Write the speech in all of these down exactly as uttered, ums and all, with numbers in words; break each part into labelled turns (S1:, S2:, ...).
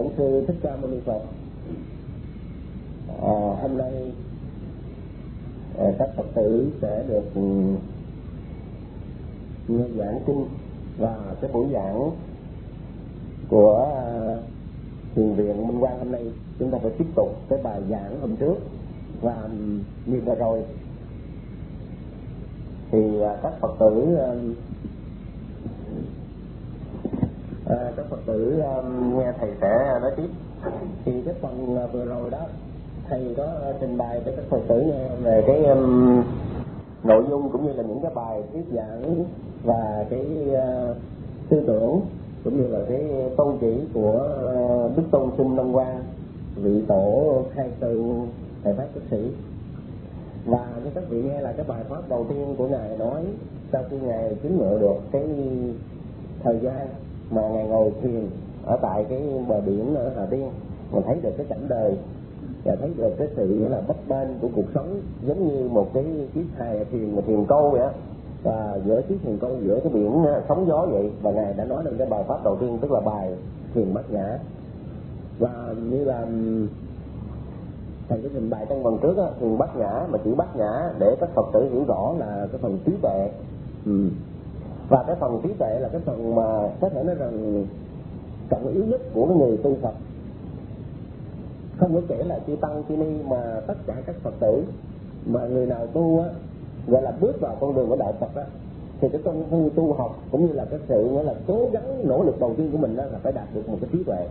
S1: Bổn Sư Thích Ca Mâu Ni Phật. À, hôm nay à, các Phật tử sẽ được nghe giảng kinh, và cái buổi giảng của à, Thiền viện Minh Quang hôm nay chúng ta phải tiếp tục cái bài giảng hôm trước, và như vừa rồi thì à, các Phật tử à, À, các Phật tử um, nghe thầy sẽ nói tiếp. Thì cái phần uh, vừa rồi đó thầy có uh, trình bày cho các Phật tử nghe về cái um, nội dung cũng như là những cái bài thuyết giảng và cái uh, tư tưởng cũng như là cái tôn chỉ của uh, Đức Tôn Sinh Long Quang, vị tổ khai từ thầy Pháp Cất Sĩ. Và như các vị nghe là cái bài pháp đầu tiên của ngài nói sau khi ngài chứng ngộ được cái thời gian mà ngài ngồi thiền ở tại cái bờ biển ở Hà Tiên, mình thấy được cái cảnh đời và thấy được cái sự nghĩa là bấp bênh của cuộc sống, giống như một cái chiếc hài thuyền mà thuyền câu vậy á, và giữa chiếc thuyền câu giữa cái biển sóng gió vậy. Và ngài đã nói đến cái bài pháp đầu tiên, tức là bài Thiền Bát Nhã. Và như là thầy có trình bày trong phần trước á, Thiền Bát Nhã, mà chữ Bát Nhã để các Phật tử hiểu rõ là cái phần trí tuệ. ừ. Và cái phần trí tuệ là cái phần mà có thể nói rằng trọng yếu nhất của cái người tu Phật. Không có kể là chư tăng chư ni, mà tất cả các Phật tử mà người nào tu á, gọi là bước vào con đường của đạo Phật á, thì cái công phu tu học cũng như là cái sự nghĩa là cố gắng nỗ lực đầu tiên của mình đó là phải đạt được một cái trí tuệ.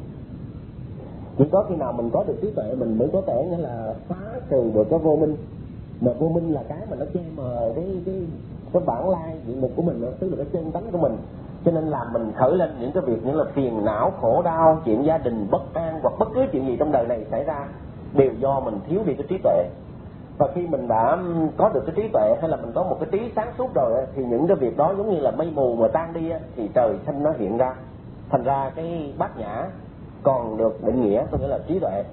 S1: Chỉ có khi nào mình có được trí tuệ mình mới có thể nghĩa là phá trừ được cái vô minh. Mà vô minh là cái mà nó che mờ cái cái cái bản lai diện mục của mình nữa, tức là cái chân tánh của mình, cho nên làm mình khởi lên những cái việc như là phiền não, khổ đau, chuyện gia đình bất an, hoặc bất cứ chuyện gì trong đời này xảy ra đều do mình thiếu đi cái trí tuệ. Và khi mình đã có được cái trí tuệ, hay là mình có một cái trí sáng suốt rồi, thì những cái việc đó giống như là mây mù mà tan đi thì trời xanh nó hiện ra. Thành ra cái bát nhã còn được định nghĩa có nghĩa là trí tuệ.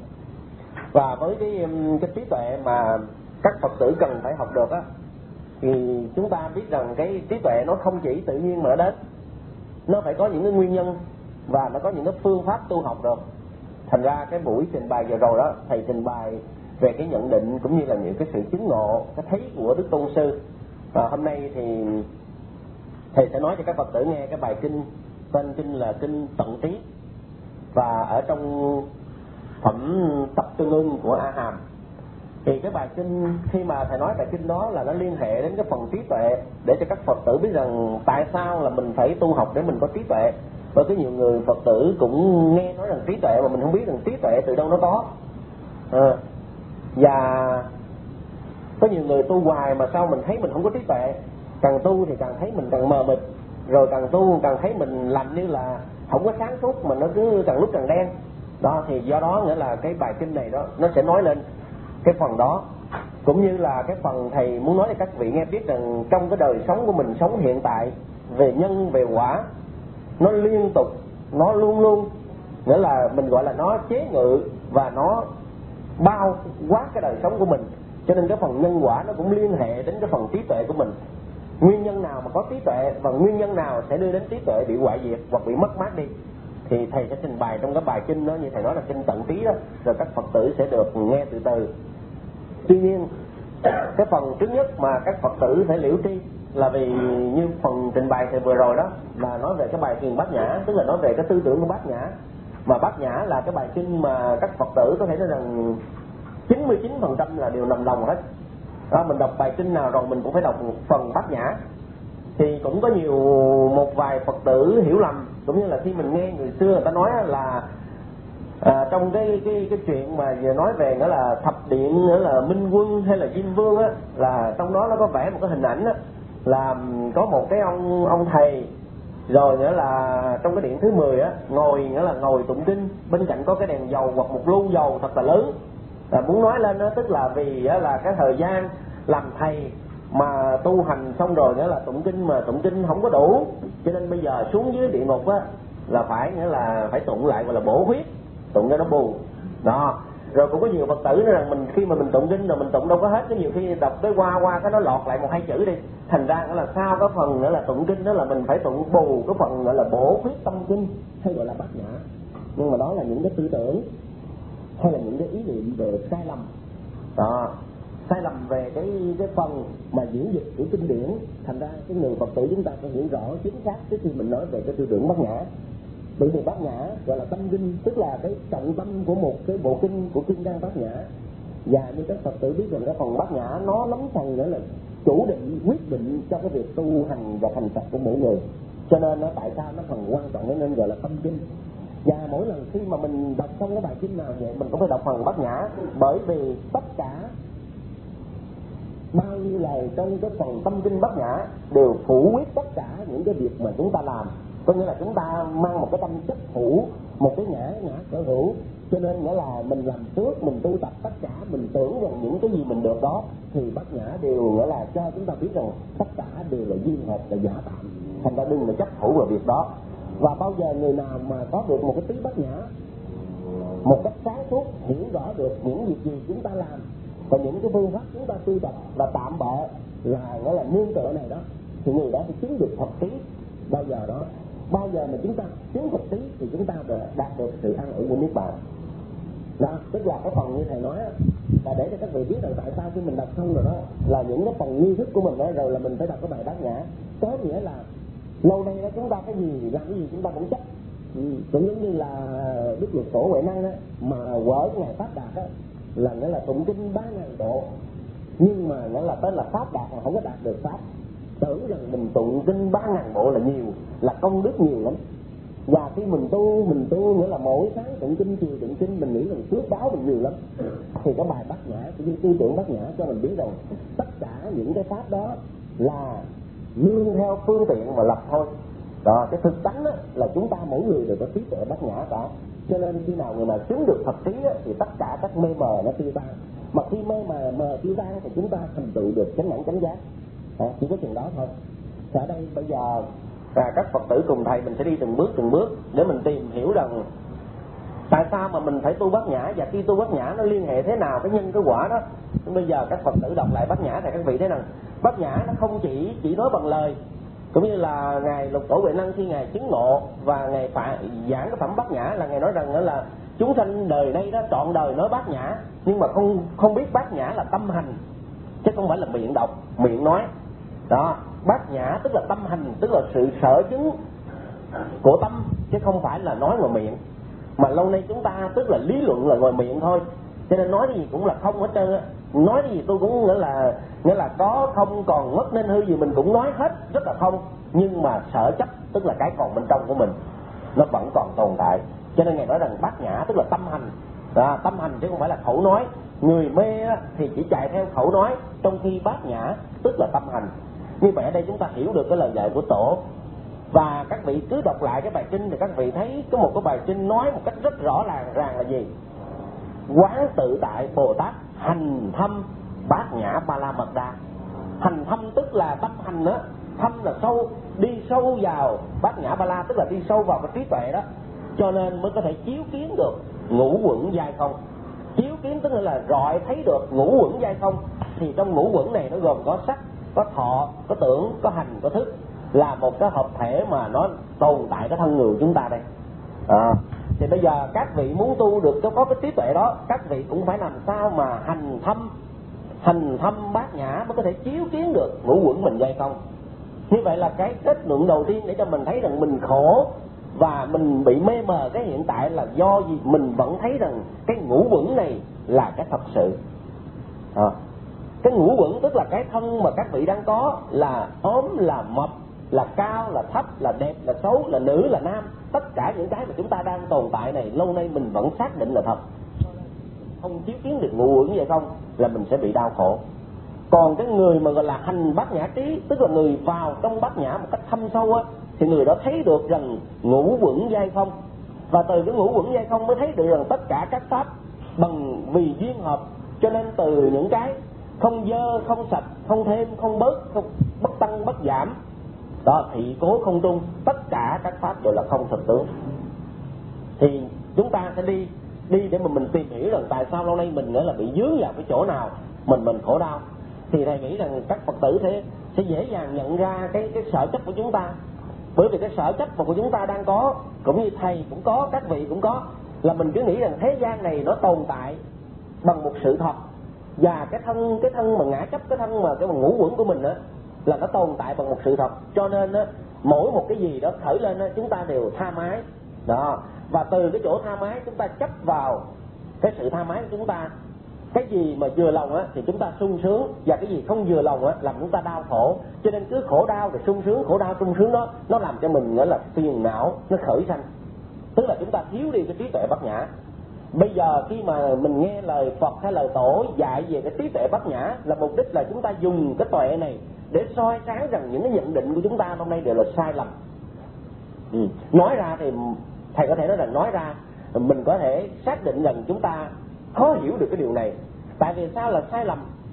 S1: Và với cái cái trí tuệ mà các Phật tử cần phải học được á, thì chúng ta biết rằng cái trí tuệ nó không chỉ tự nhiên mà nó đến, nó phải có những cái nguyên nhân và nó có những cái phương pháp tu học được. Thành ra cái buổi trình bày vừa rồi đó, thầy trình bày về cái nhận định cũng như là những cái sự chứng ngộ, cái thấy của Đức Tôn Sư. Và hôm nay thì thầy sẽ nói cho các Phật tử nghe cái bài kinh, tên kinh là kinh Tận Trí, và ở trong phẩm Tập Tương Ưng của A Hàm. Thì cái bài kinh, khi mà thầy nói bài kinh đó là nó liên hệ đến cái phần trí tuệ, để cho các Phật tử biết rằng tại sao là mình phải tu học để mình có trí tuệ. Bởi có nhiều người Phật tử cũng nghe nói rằng trí tuệ mà mình không biết rằng trí tuệ từ đâu nó có. à, Và có nhiều người tu hoài mà sao mình thấy mình không có trí tuệ. Càng tu thì càng thấy mình càng mờ mịt, rồi càng tu càng thấy mình làm như là không có sáng suốt, mà nó cứ càng lúc càng đen. Đó thì do đó nghĩa là cái bài kinh này đó nó sẽ nói lên cái phần đó, cũng như là cái phần thầy muốn nói cho các vị nghe biết rằng trong cái đời sống của mình sống hiện tại, về nhân về quả, nó liên tục, nó luôn luôn nghĩa là mình gọi là nó chế ngự và nó bao quát cái đời sống của mình. Cho nên cái phần nhân quả nó cũng liên hệ đến cái phần trí tuệ của mình. Nguyên nhân nào mà có trí tuệ và nguyên nhân nào sẽ đưa đến trí tuệ bị hoại diệt hoặc bị mất mát đi, thì thầy sẽ trình bày trong cái bài kinh đó, như thầy nói là kinh Tận Trí đó, rồi các Phật tử sẽ được nghe từ từ. Tuy nhiên cái phần trước nhất mà các Phật tử phải liễu tri là vì như phần trình bày thầy vừa rồi đó là nói về cái bài Thiền Bát Nhã, tức là nói về cái tư tưởng của Bát Nhã. Mà Bát Nhã là cái bài kinh mà các Phật tử có thể nói rằng chín mươi chín phần trăm là đều nằm lòng hết đó. Mình đọc bài kinh nào rồi mình cũng phải đọc một phần Bát Nhã. Thì cũng có nhiều một vài Phật tử hiểu lầm, cũng như là khi mình nghe người xưa người ta nói là à, trong cái cái cái chuyện mà vừa nói về nữa là thập điện nữa là Minh Quân hay là Diêm Vương á, là trong đó nó có vẽ một cái hình ảnh á, là có một cái ông ông thầy, rồi nữa là trong cái điện thứ mười á ngồi nghĩa là ngồi tụng kinh, bên cạnh có cái đèn dầu hoặc một lu dầu thật là lớn. Là muốn nói lên đó, tức là vì á, là cái thời gian làm thầy mà tu hành xong rồi nữa là tụng kinh, mà tụng kinh không có đủ, cho nên bây giờ xuống dưới địa ngục á là phải nghĩa là phải tụng lại, gọi là bổ huyết, tụng cho nó bù đó. Rồi cũng có nhiều Phật tử nữa rằng mình khi mà mình tụng kinh rồi mình tụng đâu có hết, cái nhiều khi đọc tới qua qua cái nó lọt lại một hai chữ đi, thành ra là sao cái phần nữa là tụng kinh đó là mình phải tụng bù cái phần gọi là bổ huyết tâm kinh, hay gọi là Bát Nhã. nhưng mà đó là những cái tư tưởng hay là những cái ý niệm về sai lầm. Đó, sai lầm về cái cái phần mà diễn dịch của kinh điển. Thành ra cái người Phật tử chúng ta phải hiểu rõ chính xác trước khi mình nói về cái tư tưởng Bát Nhã. Bởi vì Bát Nhã gọi là tâm kinh, tức là cái trọng tâm của một cái bộ kinh của Kim Cang Bát Nhã. Và như các Phật tử biết rằng cái phần Bát Nhã nó lắm phần nữa là chủ định, quyết định cho cái việc tu hành và thành Phật của mỗi người. Cho nên nó tại sao nó phần quan trọng nên gọi là tâm kinh. Và mỗi lần khi mà mình đọc xong cái bài kinh nào vậy, mình cũng phải đọc phần Bát Nhã, bởi vì tất cả bao nhiêu lời trong cái phần tâm kinh Bát Nhã đều phủ quyết tất cả những cái việc mà chúng ta làm. Có nghĩa là chúng ta mang một cái tâm chấp phủ, một cái ngã ngã sở hữu. Cho nên nghĩa là mình làm phước, mình tu tập tất cả, mình tưởng rằng những cái gì mình được đó thì Bát Nhã đều nghĩa là cho chúng ta biết rằng tất cả đều là duyên hợp, là giả tạm. Thành ra đừng là chấp phủ vào việc đó. Và bao giờ người nào mà có được một cái tí Bát Nhã một cách sáng suốt, hiểu rõ được những việc gì chúng ta làm và những cái phương pháp chúng ta tu tập là tạm bợ, là nghĩa là nương tựa này đó, thì người đó sẽ chứng được Phật trí. Bao giờ đó, bao giờ mà chúng ta chứng Phật trí thì chúng ta đạt được sự an ủi của Niết Bàn. Đó, tức là cái phần như thầy nói là để cho các vị biết rằng tại sao khi mình đọc xong rồi đó là những cái phần nghi thức của mình đó, rồi là mình phải đọc cái bài Bát Nhã. Có nghĩa là lâu nay đó chúng ta cái gì làm cái gì chúng ta cũng chấp. Ừ, cũng giống như là Đức Luật Tổ Huệ Năng đó, mà quở ngày Pháp Đạt đó, là nghĩa là tụng kinh ba ngàn độ, nhưng mà nghĩa là tới là Pháp Đạt mà không có đạt được Pháp. Tưởng rằng mình tụng kinh ba ngàn bộ là nhiều, là công đức nhiều lắm. Và khi mình tu, mình tu nghĩa là mỗi sáng tụng kinh, chiều tụng kinh, mình nghĩ rằng phước báo mình nhiều lắm. Thì cái bài Bát Nhã, cái tư tưởng Bát Nhã cho mình biết rằng tất cả những cái pháp đó là nương theo phương tiện mà lập thôi. Đó, cái thực tánh á, là chúng ta mỗi người đều có trí tuệ Bát Nhã cả. Cho nên khi nào người nào chứng được Phật trí á, thì tất cả các mê mờ nó tiêu tan. Mà khi mê mờ mờ tiêu tan thì chúng ta thành tựu được chánh đẳng chánh giác. À, chỉ có chừng đó thôi. Ở đây bây giờ à, các Phật tử cùng thầy mình sẽ đi từng bước từng bước để mình tìm hiểu rằng tại sao mà mình phải tu Bát Nhã, và khi tu Bát Nhã nó liên hệ thế nào cái nhân cái quả đó. Bây giờ các Phật tử đọc lại Bát Nhã thì các vị thấy rằng Bát Nhã nó không chỉ chỉ nói bằng lời, cũng như là ngài Lục Tổ Huệ Năng khi ngài chứng ngộ và ngài phải giảng cái phẩm Bát Nhã là ngài nói rằng đó là chúng sanh đời đây đó trọn đời nói Bát Nhã, nhưng mà không không biết Bát Nhã là tâm hành chứ không phải là miệng đọc miệng nói. Đó, Bát Nhã tức là tâm hành, tức là sự sở chứng của tâm chứ không phải là nói ngoài miệng. Mà lâu nay chúng ta tức là lý luận là ngoài miệng thôi, cho nên nói cái gì cũng là không hết trơn á. Nói cái gì tôi cũng nghĩa là nghĩa là có không còn mất nên hư gì mình cũng nói hết rất là không, nhưng mà sở chấp tức là cái còn bên trong của mình nó vẫn còn tồn tại. Cho nên ngài nói rằng Bát Nhã tức là tâm hành. À, tâm hành chứ không phải là khẩu nói. Người mê thì chỉ chạy theo khẩu nói, trong khi Bát Nhã tức là tâm hành. Như vậy ở đây chúng ta hiểu được cái lời dạy của Tổ. Và các vị cứ đọc lại cái bài kinh thì các vị thấy có một cái bài kinh nói một cách rất rõ ràng ràng là gì? Quán tự tại Bồ Tát hành thâm Bát Nhã Ba La Mật Đa. Hành thâm tức là tâm hành đó, thâm là sâu, đi sâu vào Bát Nhã Ba La tức là đi sâu vào cái trí tuệ đó, cho nên mới có thể chiếu kiến được ngũ uẩn giai không. Chiếu kiến tức là rọi thấy được ngũ uẩn giai không. Thì trong ngũ uẩn này nó gồm có sắc, có thọ, có tưởng, có hành, có thức, là một cái hợp thể mà nó tồn tại cái thân người chúng ta đây. À, thì bây giờ các vị muốn tu được cho có cái trí tuệ đó, các vị cũng phải làm sao mà hành thâm hành thâm Bát Nhã mới có thể chiếu kiến được ngũ uẩn mình hay không. Như vậy là cái kết luận đầu tiên để cho mình thấy rằng mình khổ và mình bị mê mờ cái hiện tại là do gì? Mình vẫn thấy rằng cái ngũ uẩn này là cái thật sự. À, cái ngũ uẩn tức là cái thân mà các vị đang có, là ốm, là mập, là cao, là thấp, là đẹp, là xấu, là nữ, là nam. Tất cả những cái mà chúng ta đang tồn tại này lâu nay mình vẫn xác định là thật. Không chiếu kiến được ngũ uẩn vậy không là mình sẽ bị đau khổ. Còn cái người mà gọi là hành Bát Nhã trí, tức là người vào trong Bát Nhã một cách thâm sâu á, thì người đó thấy được rằng ngũ uẩn giai không. Và từ cái ngũ uẩn giai không mới thấy được rằng tất cả các pháp bằng vì duyên hợp. Cho nên từ những cái không dơ, không sạch, không thêm, không bớt, không bất tăng, bất giảm, đó, thị cố không trung, tất cả các pháp đều là không thực tướng. Thì chúng ta sẽ đi đi để mà mình tìm hiểu rằng tại sao lâu nay mình nghĩa là bị dướng vào cái chỗ nào mình mình khổ đau. Thì thầy nghĩ rằng các Phật tử sẽ sẽ dễ dàng nhận ra cái cái sở chấp của chúng ta. Bởi vì cái sở chấp mà của chúng ta đang có, cũng như thầy cũng có, các vị cũng có, là mình cứ nghĩ rằng thế gian này nó tồn tại bằng một sự thật, và cái thân cái thân mà ngã chấp, cái thân mà cái mà ngũ uẩn của mình á, là nó tồn tại bằng một sự thật. Cho nên á, mỗi một cái gì đó khởi lên á, chúng ta đều tha mái đó, và từ cái chỗ tha mái chúng ta chấp vào cái sự tha mái của chúng ta. Cái gì mà vừa lòng á thì chúng ta sung sướng, và cái gì không vừa lòng á làm chúng ta đau khổ. Cho nên cứ khổ đau rồi sung sướng, khổ đau sung sướng đó, nó làm cho mình nghĩa là phiền não, nó khởi sanh. Tức là chúng ta thiếu đi cái trí tuệ bát nhã. Bây giờ khi mà mình nghe lời Phật hay lời Tổ dạy về cái trí tuệ bát nhã, là mục đích là chúng ta dùng cái tuệ này để soi sáng rằng những cái nhận định của chúng ta hôm nay đều là sai lầm. Ừ. Nói ra thì thầy có thể nói là nói ra mình có thể xác định rằng chúng ta khó hiểu được cái điều này. Tại vì sao là sai lầm?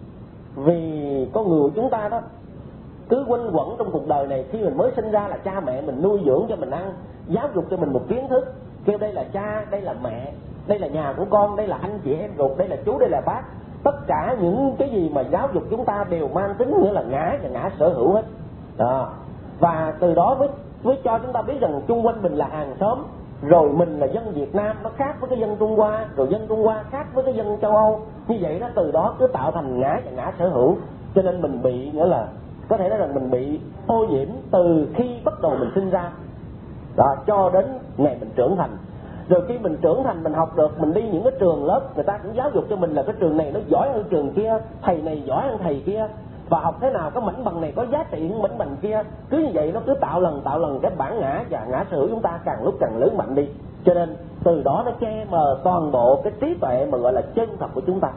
S1: Vì con người của chúng ta đó cứ quanh quẩn trong cuộc đời này, khi mình mới sinh ra là cha mẹ mình nuôi dưỡng cho mình ăn, giáo dục cho mình một kiến thức, kêu đây là cha, đây là mẹ, đây là nhà của con, đây là anh chị em ruột, đây là chú, đây là bác. Tất cả những cái gì mà giáo dục chúng ta đều mang tính nghĩa là ngã và ngã sở hữu hết đó. Và từ đó mới, mới cho chúng ta biết rằng chung quanh mình là hàng xóm, rồi mình là dân Việt Nam nó khác với cái dân Trung Hoa, rồi dân Trung Hoa khác với cái dân châu Âu. Như vậy đó, từ đó cứ tạo thành ngã và ngã sở hữu. Cho nên mình bị nghĩa là có thể nói rằng mình bị ô nhiễm từ khi bắt đầu mình sinh ra đó, cho đến ngày mình trưởng thành. Rồi khi mình trưởng thành, mình học được, mình đi những cái trường lớp, người ta cũng giáo dục cho mình là cái trường này nó giỏi hơn trường kia, thầy này giỏi hơn thầy kia, và học thế nào cái mảnh bằng này có giá trị hơn mảnh bằng kia. Cứ như vậy nó cứ tạo lần tạo lần cái bản ngã và ngã sở hữu chúng ta càng lúc càng lớn mạnh đi. Cho nên từ đó nó che mờ toàn bộ cái trí tuệ mà gọi là chân thật của chúng ta.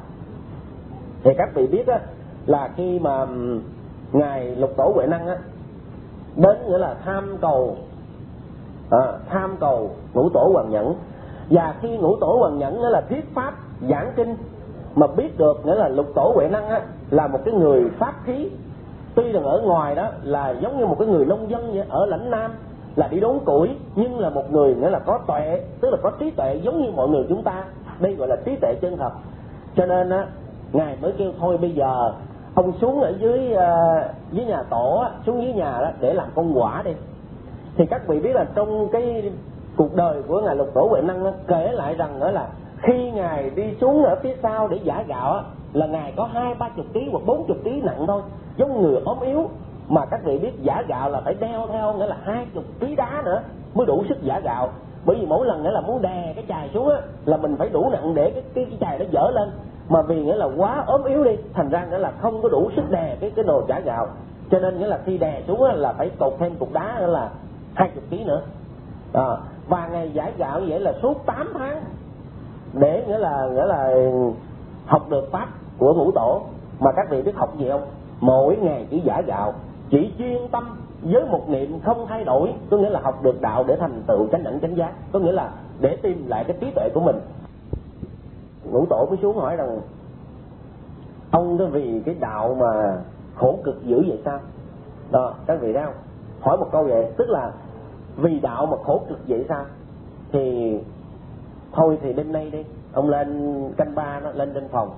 S1: Thì các vị biết á, là khi mà ngài Lục Tổ Huệ Năng á đến nghĩa là tham cầu à, tham cầu Ngũ Tổ Hoàng Nhẫn, và khi Ngũ Tổ Hoàng Nhẫn nghĩa là thuyết pháp giảng kinh mà biết được nghĩa là Lục Tổ Huệ Năng á là một cái người pháp khí, tuy rằng ở ngoài đó là giống như một cái người nông dân vậy, ở lãnh Nam là đi đốn củi, nhưng là một người nghĩa là có tuệ, tức là có trí tuệ giống như mọi người chúng ta. Đây gọi là trí tuệ chân thật. Cho nên á, ngài mới kêu thôi bây giờ ông xuống ở dưới uh, dưới nhà tổ á, xuống dưới nhà đó để làm công quả đi. Thì các vị biết là trong cái cuộc đời của ngài Lục Tổ Huệ Năng á, kể lại rằng đó là khi ngài đi xuống ở phía sau để giải gạo á, là ngài có hai ba chục ký hoặc bốn chục ký nặng thôi, giống người ốm yếu. Mà các vị biết giả gạo là phải đeo theo nghĩa là hai chục ký đá nữa mới đủ sức giả gạo. Bởi vì mỗi lần nghĩa là muốn đè cái chài xuống á, là mình phải đủ nặng để cái, cái, cái chài nó dở lên. Mà vì nghĩa là quá ốm yếu đi, thành ra nghĩa là không có đủ sức đè cái cái nồi chả gạo. Cho nên nghĩa là khi đè xuống á, là phải cột thêm cục đá nữa là hai chục ký nữa. À, và ngày giải gạo vậy là suốt tám tháng để nghĩa là nghĩa là học được pháp của Ngũ Tổ. Mà các vị biết học gì không? Mỗi ngày chỉ giải gạo, chỉ chuyên tâm với một niệm không thay đổi, có nghĩa là học được đạo để thành tựu chánh đẳng chánh giác, có nghĩa là để tìm lại cái trí tuệ của mình. Ngũ Tổ mới xuống hỏi rằng ông đó vì cái đạo mà khổ cực dữ vậy sao? Đó, các vị thấy không? Hỏi một câu vậy, tức là vì đạo mà khổ cực vậy sao? Thì thôi thì đêm nay đi, ông lên canh ba nó lên trên phòng,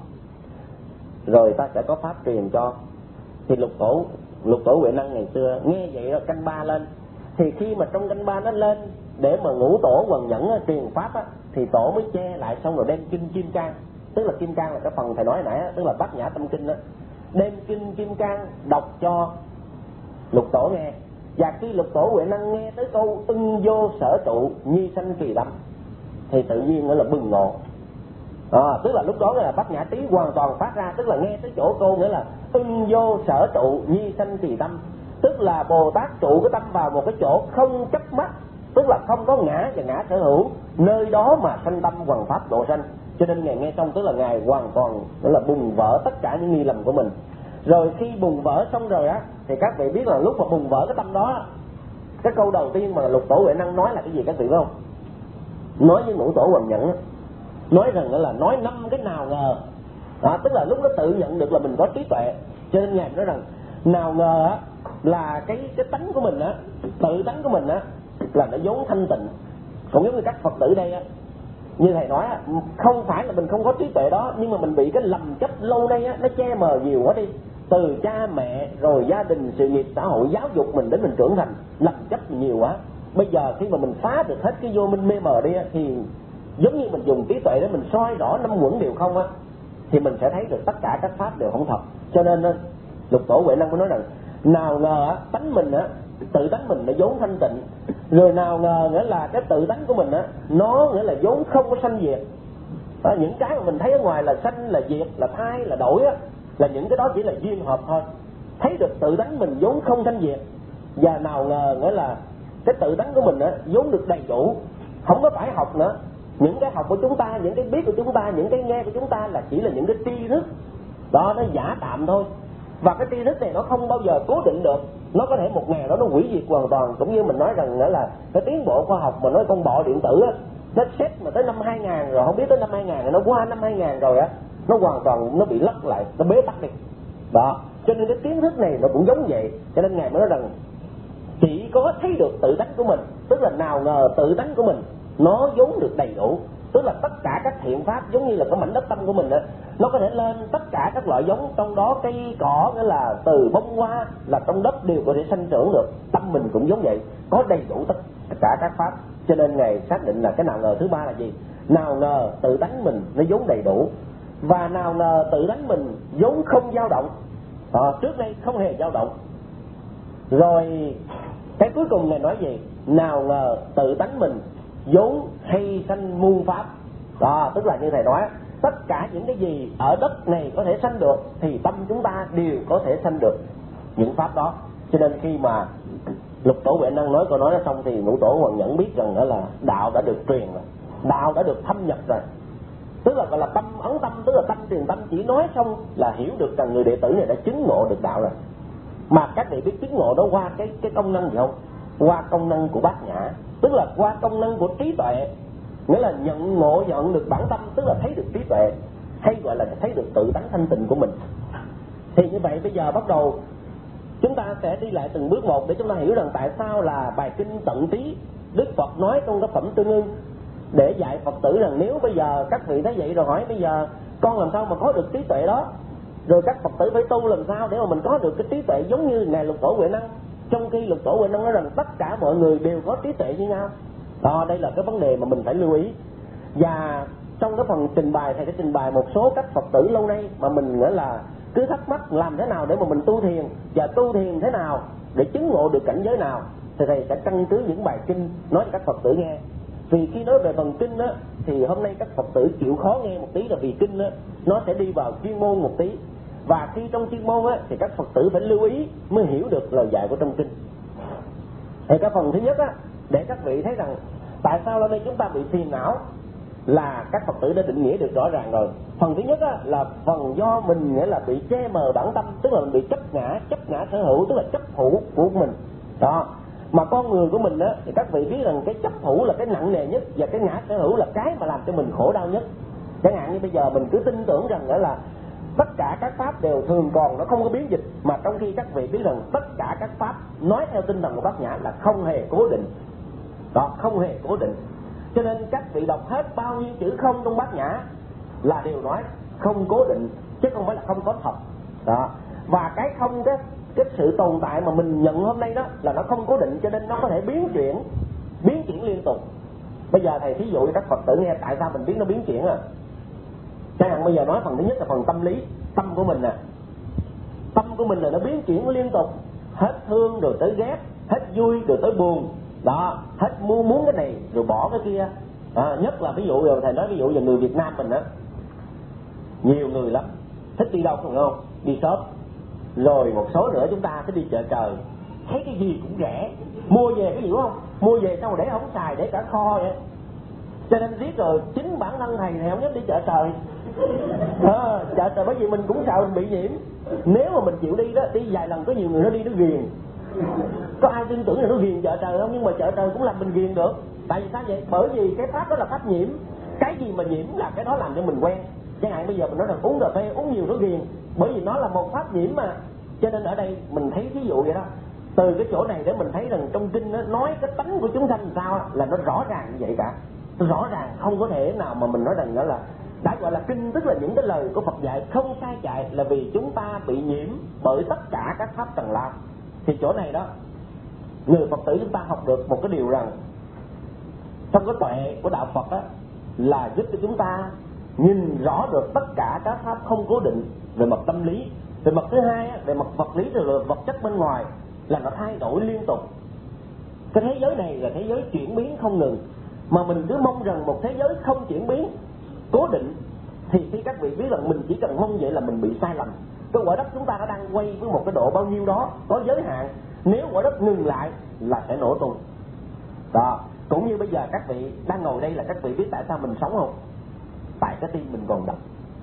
S1: rồi ta sẽ có pháp truyền cho. Thì lục tổ lục tổ Huệ Năng ngày xưa nghe vậy đó, canh ba lên. Thì khi mà trong canh ba nó lên để mà Ngũ Tổ Hoàng Nhẫn á, truyền pháp á, thì tổ mới che lại, xong rồi đem kinh Kim Cang, tức là Kim Cang là cái phần thầy nói nãy á, tức là Bát Nhã Tâm Kinh đó, đem kinh Kim Cang đọc cho lục tổ nghe. Và khi lục tổ Huệ Năng nghe tới câu ưng vô sở trụ nhi sanh kỳ tâm thì tự nhiên nữa là bừng ngộ. À, tức là lúc đó là Bát Nhã Tí hoàn toàn phát ra, tức là nghe tới chỗ câu nữa là ưng vô sở trụ nhi sanh kỳ tâm, tức là Bồ Tát trụ cái tâm vào một cái chỗ không chấp mắt, tức là không có ngã và ngã sở hữu, nơi đó mà sanh tâm hoằng pháp độ sanh. Cho nên ngài nghe xong tức là ngài hoàn toàn đó là bùng vỡ tất cả những nghi lầm của mình. Rồi khi bùng vỡ xong rồi á, thì các vị biết là lúc mà bùng vỡ cái tâm đó, cái câu đầu tiên mà lục tổ Huệ Năng nói là cái gì các vị biết không? Nói với Ngũ Tổ Hoàng Nhẫn, nói rằng là nói năm cái nào ngờ đó, tức là lúc đó tự nhận được là mình có trí tuệ. Cho nên ngài nói rằng nào ngờ á, là cái cái tánh của mình á, tự tánh của mình á là nó vốn thanh tịnh. Cũng giống như các Phật tử đây á, như thầy nói á, không phải là mình không có trí tuệ đó, nhưng mà mình bị cái lầm chấp lâu nay á, nó che mờ nhiều quá đi. từ cha mẹ rồi gia đình, sự nghiệp, xã hội giáo dục mình đến mình trưởng thành lầm chấp nhiều quá. Bây giờ khi mà mình phá được hết cái vô minh mê mờ đi thì giống như mình dùng trí tuệ để mình soi rõ năm uẩn đều không á, thì mình sẽ thấy được tất cả các pháp đều không thật. Cho nên Lục Tổ Huệ Năng mới nói rằng nào ngờ á, tánh mình á, tự tánh mình nó vốn thanh tịnh, rồi nào ngờ nghĩa là cái tự tánh của mình á, nó nghĩa là vốn không có sanh diệt. Đó, những cái mà mình thấy ở ngoài là sanh, là diệt, là thay, là đổi á, là những cái đó chỉ là duyên hợp thôi. Thấy được tự tánh mình vốn không sanh diệt, và nào ngờ nghĩa là cái tự tánh của mình á, vốn được đầy đủ, không có phải học nữa. Những cái học của chúng ta, những cái biết của chúng ta, những cái nghe của chúng ta là chỉ là những cái tri thức đó, nó giả tạm thôi. Và cái tri thức này nó không bao giờ cố định được, nó có thể một ngày đó nó hủy diệt hoàn toàn. Cũng như mình nói rằng nữa là cái tiến bộ khoa học mà nói con bọ điện tử á, nó xét mà tới năm hai ngàn rồi, không biết tới năm hai ngàn, nó qua năm hai ngàn rồi á, nó hoàn toàn nó bị lắc lại, nó bế tắc đi đó. Cho nên cái kiến thức này nó cũng giống vậy. Cho nên ngài mới nói rằng chỉ có thấy được tự tánh của mình, tức là nào ngờ tự tánh của mình nó vốn được đầy đủ, tức là tất cả các thiện pháp giống như là cái mảnh đất tâm của mình á, nó có thể lên tất cả các loại giống, trong đó cây cỏ nghĩa là từ bông hoa là trong đất đều có thể sanh trưởng được. Tâm mình cũng giống vậy, có đầy đủ tất cả các pháp. Cho nên ngài xác định là cái nào ngờ thứ ba là gì? Nào ngờ tự tánh mình nó vốn đầy đủ, và nào ngờ tự tánh mình vốn không dao động. À, trước đây không hề dao động. Rồi cái cuối cùng ngài nói gì? Nào ngờ tự tánh mình vốn hay sanh muôn pháp. Đó, tức là như thầy nói, tất cả những cái gì ở đất này có thể sanh được thì tâm chúng ta đều có thể sanh được những pháp đó. Cho nên khi mà Lục Tổ Huệ Năng nói câu nói đó xong thì Ngũ Tổ Hoàng Nhẫn biết rằng đó là đạo đã được truyền rồi, đạo đã được thâm nhập rồi. Tức là gọi là tâm ấn tâm, tức là tâm truyền tâm, chỉ nói xong là hiểu được rằng người đệ tử này đã chứng ngộ được đạo rồi. Mà các vị biết chứng ngộ đó qua cái cái công năng gì không? Qua công năng của bát nhã, tức là qua công năng của trí tuệ, nghĩa là nhận ngộ, nhận được bản tâm, tức là thấy được trí tuệ, hay gọi là thấy được tự tánh thanh tịnh của mình. Thì như vậy bây giờ bắt đầu chúng ta sẽ đi lại từng bước một để chúng ta hiểu rằng tại sao là bài kinh Tận Trí Đức Phật nói trong cái phẩm Tương Ưng, để dạy Phật tử rằng nếu bây giờ các vị thấy vậy rồi hỏi bây giờ con làm sao mà có được trí tuệ đó, rồi các Phật tử phải tu làm sao để mà mình có được cái trí tuệ giống như ngài Lục Tổ Huệ Năng, trong khi Lục Tổ Huệ Năng nói rằng tất cả mọi người đều có trí tuệ như nhau. Đó, đây là cái vấn đề mà mình phải lưu ý. Và trong cái phần trình bày thầy sẽ trình bày một số các Phật tử lâu nay mà mình nghĩa là cứ thắc mắc làm thế nào để mà mình tu thiền, và tu thiền thế nào để chứng ngộ được cảnh giới nào, thì thầy sẽ căn cứ những bài kinh nói cho các Phật tử nghe. Vì khi nói về phần kinh á, thì hôm nay các Phật tử chịu khó nghe một tí, là vì kinh á, nó sẽ đi vào chuyên môn một tí. Và khi trong chuyên môn á, thì các Phật tử phải lưu ý mới hiểu được lời dạy của trong kinh. Thì cái phần thứ nhất á, để các vị thấy rằng tại sao hôm nay chúng ta bị phiền não là các Phật tử đã định nghĩa được rõ ràng rồi. Phần thứ nhất á, là phần do mình nghĩa là bị che mờ bản tâm, tức là mình bị chấp ngã, chấp ngã sở hữu, tức là chấp thủ của mình. Đó. Mà con người của mình á, thì các vị biết rằng cái chấp thủ là cái nặng nề nhất, và cái ngã sở hữu là cái mà làm cho mình khổ đau nhất. Chẳng hạn như bây giờ mình cứ tin tưởng rằng đó là tất cả các pháp đều thường còn, nó không có biến dịch, mà trong khi các vị biết rằng tất cả các pháp nói theo tinh thần của Bát Nhã là không hề cố định. Đó, không hề cố định. Cho nên các vị đọc hết bao nhiêu chữ không trong Bát Nhã là đều nói không cố định, chứ không phải là không có thật. Đó. Và cái không, cái cái sự tồn tại mà mình nhận hôm nay đó là nó không cố định, cho nên nó có thể biến chuyển, biến chuyển liên tục. Bây giờ thầy thí dụ cho các Phật tử nghe tại sao mình biết nó biến chuyển à. Chẳng hạn bây giờ nói phần thứ nhất là phần tâm lý, tâm của mình nè. Tâm của mình là nó biến chuyển liên tục, hết thương rồi tới ghét, hết vui rồi tới buồn. Đó, hết muốn muốn cái này rồi bỏ cái kia. À, nhất là ví dụ rồi thầy nói ví dụ về người Việt Nam mình á, nhiều người lắm thích đi đâu không không? Đi shop. Rồi một số nữa chúng ta thích đi chợ trời, thấy cái gì cũng rẻ, mua về cái gì đúng không? Mua về xong rồi để không xài, để cả kho vậy. Cho nên riết rồi chính bản thân thầy này không dám đi chợ trời. À, chợ trời bởi vì mình cũng sợ mình bị nhiễm. Nếu mà mình chịu đi đó, đi vài lần có nhiều người nó đi nó ghiền. Có ai tin tưởng là nó ghiền chợ trời không? Nhưng mà chợ trời cũng làm mình ghiền được. Tại vì sao vậy? Bởi vì cái pháp đó là pháp nhiễm. Cái gì mà nhiễm là cái đó làm cho mình quen. Chẳng hạn bây giờ mình nói rằng uống cà phê uống nhiều nó ghiền, bởi vì nó là một pháp nhiễm mà. Cho nên ở đây mình thấy ví dụ vậy đó. Từ cái chỗ này để mình thấy rằng trong kinh nó nói cái tánh của chúng sanh làm sao là nó rõ ràng như vậy cả. Rõ ràng không có thể nào mà mình nói rằng đó là Đã gọi là kinh tức là những cái lời của Phật dạy không sai chạy, là vì chúng ta bị nhiễm bởi tất cả các pháp trần lao. Thì chỗ này đó, người Phật tử chúng ta học được một cái điều rằng trong cái tuệ của đạo Phật đó là giúp cho chúng ta nhìn rõ được tất cả các pháp không cố định về mặt tâm lý. Về mặt thứ hai, về mặt vật lý rồi là vật chất bên ngoài là nó thay đổi liên tục. Cái thế giới này là thế giới chuyển biến không ngừng, mà mình cứ mong rằng một thế giới không chuyển biến, cố định, thì khi các vị biết rằng mình chỉ cần mong vậy là mình bị sai lầm. Cái quả đất chúng ta đã đang quay với một cái độ bao nhiêu đó có giới hạn, nếu quả đất ngừng lại là sẽ nổ tung. Đó, cũng như bây giờ các vị đang ngồi đây là các vị biết tại sao mình sống không? Tại cái tim mình còn đập.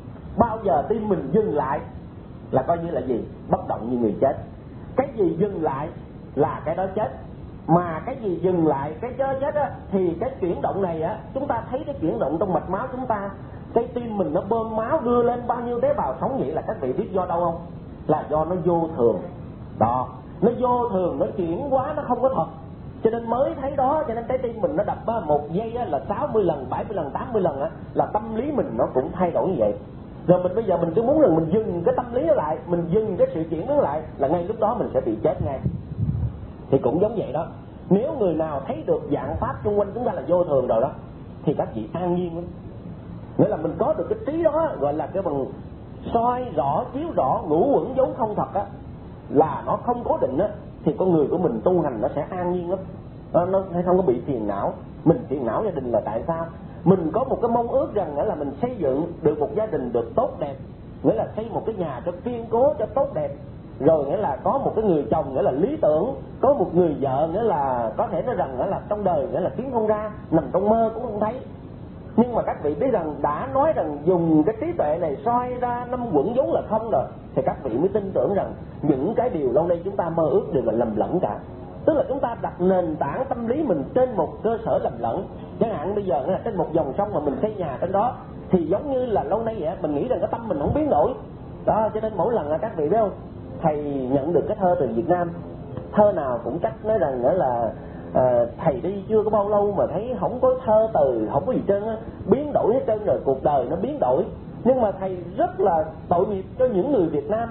S1: Bao giờ tim mình dừng lại là coi như là gì? Bất động như người chết. Cái gì dừng lại là cái đó chết. Mà cái gì dừng lại, cái chết á, thì cái chuyển động này á, chúng ta thấy cái chuyển động trong mạch máu chúng ta, cái tim mình nó bơm máu đưa lên bao nhiêu tế bào sống vậy là các vị biết do đâu không? Là do nó vô thường. Đó, nó vô thường, nó chuyển quá, nó không có thật, cho nên mới thấy đó. Cho nên trái tim mình nó đập á, một giây á, là sáu mươi lần, bảy mươi lần, tám mươi lần á, là tâm lý mình nó cũng thay đổi như vậy. Rồi mình bây giờ mình cứ muốn rằng mình dừng cái tâm lý đó lại, mình dừng cái sự chuyển biến lại, là ngay lúc đó mình sẽ bị chết ngay. Thì cũng giống vậy đó. Nếu người nào thấy được dạng pháp xung quanh chúng ta là vô thường rồi đó, thì các vị an nhiên lắm. Nghĩa là mình có được cái trí đó, gọi là cái bằng soi rõ, chiếu rõ ngũ uẩn vốn không thật á, là nó không cố định á, thì con người của mình tu hành nó sẽ an nhiên lắm. Nó, nó sẽ không có bị phiền não. Mình phiền não gia đình là tại sao? Mình có một cái mong ước rằng nghĩa là mình xây dựng được một gia đình được tốt đẹp, nghĩa là xây một cái nhà cho kiên cố, cho tốt đẹp. Rồi nghĩa là có một cái người chồng nghĩa là lý tưởng, có một người vợ nghĩa là có thể nói rằng nghĩa là trong đời nghĩa là kiếm không ra, nằm trong mơ cũng không thấy. Nhưng mà các vị biết rằng đã nói rằng dùng cái trí tuệ này soi ra năm uẩn vốn là không rồi, thì các vị mới tin tưởng rằng những cái điều lâu nay chúng ta mơ ước đều là lầm lẫn cả. Tức là chúng ta đặt nền tảng tâm lý mình trên một cơ sở lầm lẫn. Chẳng hạn bây giờ là trên một dòng sông mà mình xây nhà trên đó, thì giống như là lâu nay vậy, mình nghĩ rằng cái tâm mình không biến đổi. Đó, cho nên mỗi lần là các vị biết không, thầy nhận được cái thơ từ Việt Nam, thơ nào cũng chắc nói rằng nữa là à, thầy đi chưa có bao lâu mà thấy không có thơ từ, không có gì trơn á, biến đổi hết trơn rồi, cuộc đời nó biến đổi. Nhưng mà thầy rất là tội nghiệp cho những người Việt Nam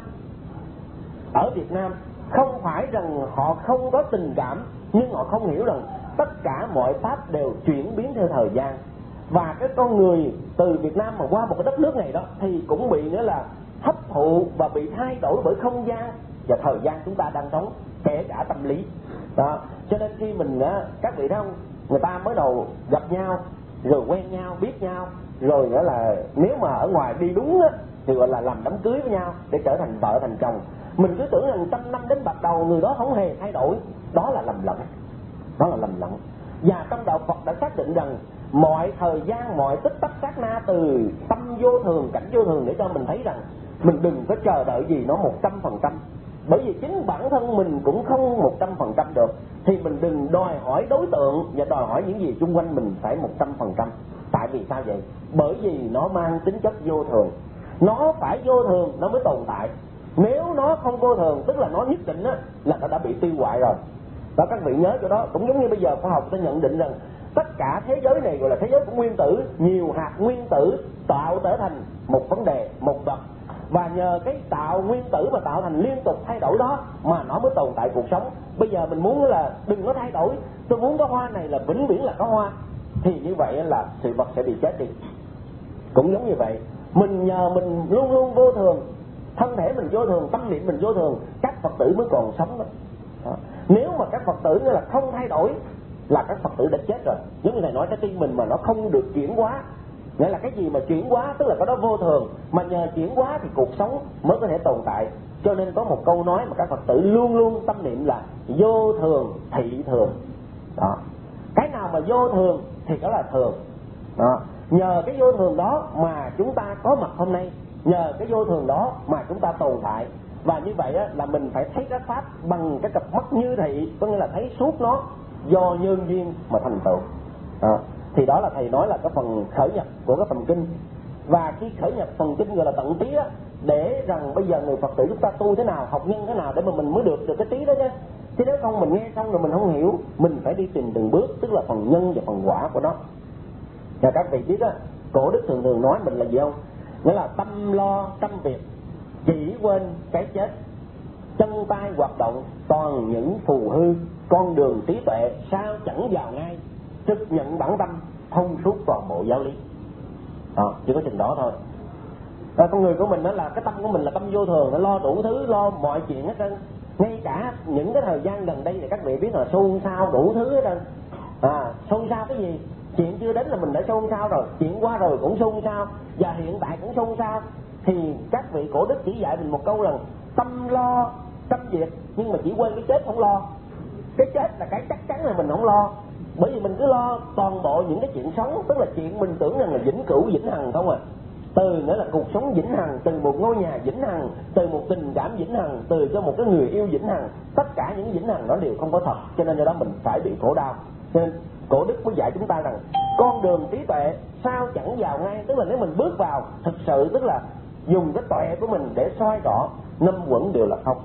S1: ở Việt Nam. Không phải rằng họ không có tình cảm, nhưng họ không hiểu rằng tất cả mọi pháp đều chuyển biến theo thời gian. Và cái con người từ Việt Nam mà qua một cái đất nước này đó, thì cũng bị nghĩa là hấp thụ và bị thay đổi bởi không gian và thời gian chúng ta đang sống, kể cả tâm lý đó. Cho nên khi mình các vị thấy không, người ta mới đầu gặp nhau rồi quen nhau, biết nhau, rồi nghĩa là nếu mà ở ngoài đi đúng á, thì gọi là làm đám cưới với nhau để trở thành vợ thành chồng. Mình cứ tưởng rằng trăm năm đến bạc đầu người đó không hề thay đổi, đó là lầm lẫn, đó là lầm lẫn. Và trong đạo Phật đã xác định rằng mọi thời gian, mọi tích tắc sát na từ tâm vô thường, cảnh vô thường, để cho mình thấy rằng mình đừng có chờ đợi gì nó một trăm phần trăm. Bởi vì chính bản thân mình cũng không một trăm phần trăm được, thì mình đừng đòi hỏi đối tượng và đòi hỏi những gì xung quanh mình phải một trăm phần trăm. Tại vì sao vậy? Bởi vì nó mang tính chất vô thường. Nó phải vô thường nó mới tồn tại. Nếu nó không vô thường, tức là nó nhất định á, là nó đã bị tiêu hoại rồi. Đó, các vị nhớ chỗ đó. Cũng giống như bây giờ khoa học sẽ nhận định rằng tất cả thế giới này gọi là thế giới của nguyên tử, nhiều hạt nguyên tử tạo trở thành một vấn đề, một vật. Và nhờ cái tạo nguyên tử mà tạo thành liên tục thay đổi đó mà nó mới tồn tại cuộc sống. Bây giờ mình muốn là đừng có thay đổi, tôi muốn có hoa này là vĩnh viễn là có hoa, thì như vậy là sự vật sẽ bị chết đi. Cũng giống như vậy, mình nhờ mình luôn luôn vô thường, thân thể mình vô thường, tâm niệm mình vô thường, các Phật tử mới còn sống đó. Đó. Nếu mà các Phật tử là không thay đổi là các Phật tử đã chết rồi. Giống như thầy nói, cái tim mình mà nó không được chuyển hóa, nghĩa là cái gì mà chuyển hóa tức là cái đó vô thường, mà nhờ chuyển hóa thì cuộc sống mới có thể tồn tại. Cho nên có một câu nói mà các Phật tử luôn luôn tâm niệm là vô thường thị thường. Đó. Cái nào mà vô thường thì đó là thường. Đó. Nhờ cái vô thường đó mà chúng ta có mặt hôm nay, nhờ cái vô thường đó mà chúng ta tồn tại. Và như vậy á, là mình phải thấy các pháp bằng cái cặp mắt như thị, có nghĩa là thấy suốt nó do nhân duyên mà thành tựu. Đó. Thì đó là thầy nói là cái phần khởi nhập của cái phần kinh. Và khi khởi nhập phần kinh gọi là tận trí á, để rằng bây giờ người Phật tử chúng ta tu thế nào, học nhân thế nào để mà mình mới được được cái trí đó chứ. Chứ nếu không mình nghe xong rồi mình không hiểu, mình phải đi tìm từng bước, tức là phần nhân và phần quả của nó. Và các vị biết á, Cổ đức thường thường nói mình là gì không? Nghĩa là tâm lo trăm việc, chỉ quên cái chết. Chân tay hoạt động toàn những phù hư, con đường trí tuệ sao chẳng vào ngay. Trực nhận bản tâm, thông suốt toàn bộ giáo lý. À, chỉ có chừng đó thôi. À, con người của mình đó là cái tâm của mình là tâm vô thường, nó lo đủ thứ, lo mọi chuyện hết trơn. Ngay cả những cái thời gian gần đây thì các vị biết là xôn xao đủ thứ hết trơn. À, xôn xao cái gì? Chuyện chưa đến là mình đã xôn xao rồi, chuyện qua rồi cũng xôn xao, và hiện tại cũng xôn xao. Thì các vị cổ đức chỉ dạy mình một câu rằng tâm lo trăm việc, nhưng mà chỉ quên cái chết không lo. Cái chết là cái chắc chắn là mình không lo, bởi vì mình cứ lo toàn bộ những cái chuyện sống, tức là chuyện mình tưởng rằng là vĩnh cửu vĩnh hằng không à. Từ nữa là cuộc sống vĩnh hằng, từ một ngôi nhà vĩnh hằng, từ một tình cảm vĩnh hằng, từ cho một cái người yêu vĩnh hằng, tất cả những vĩnh hằng đó đều không có thật, cho nên do đó mình phải bị khổ đau. Cho nên cổ đức mới dạy chúng ta rằng con đường trí tuệ sao chẳng vào ngay, tức là nếu mình bước vào thực sự, tức là dùng cái tuệ của mình để soi rõ năm quẩn đều là không.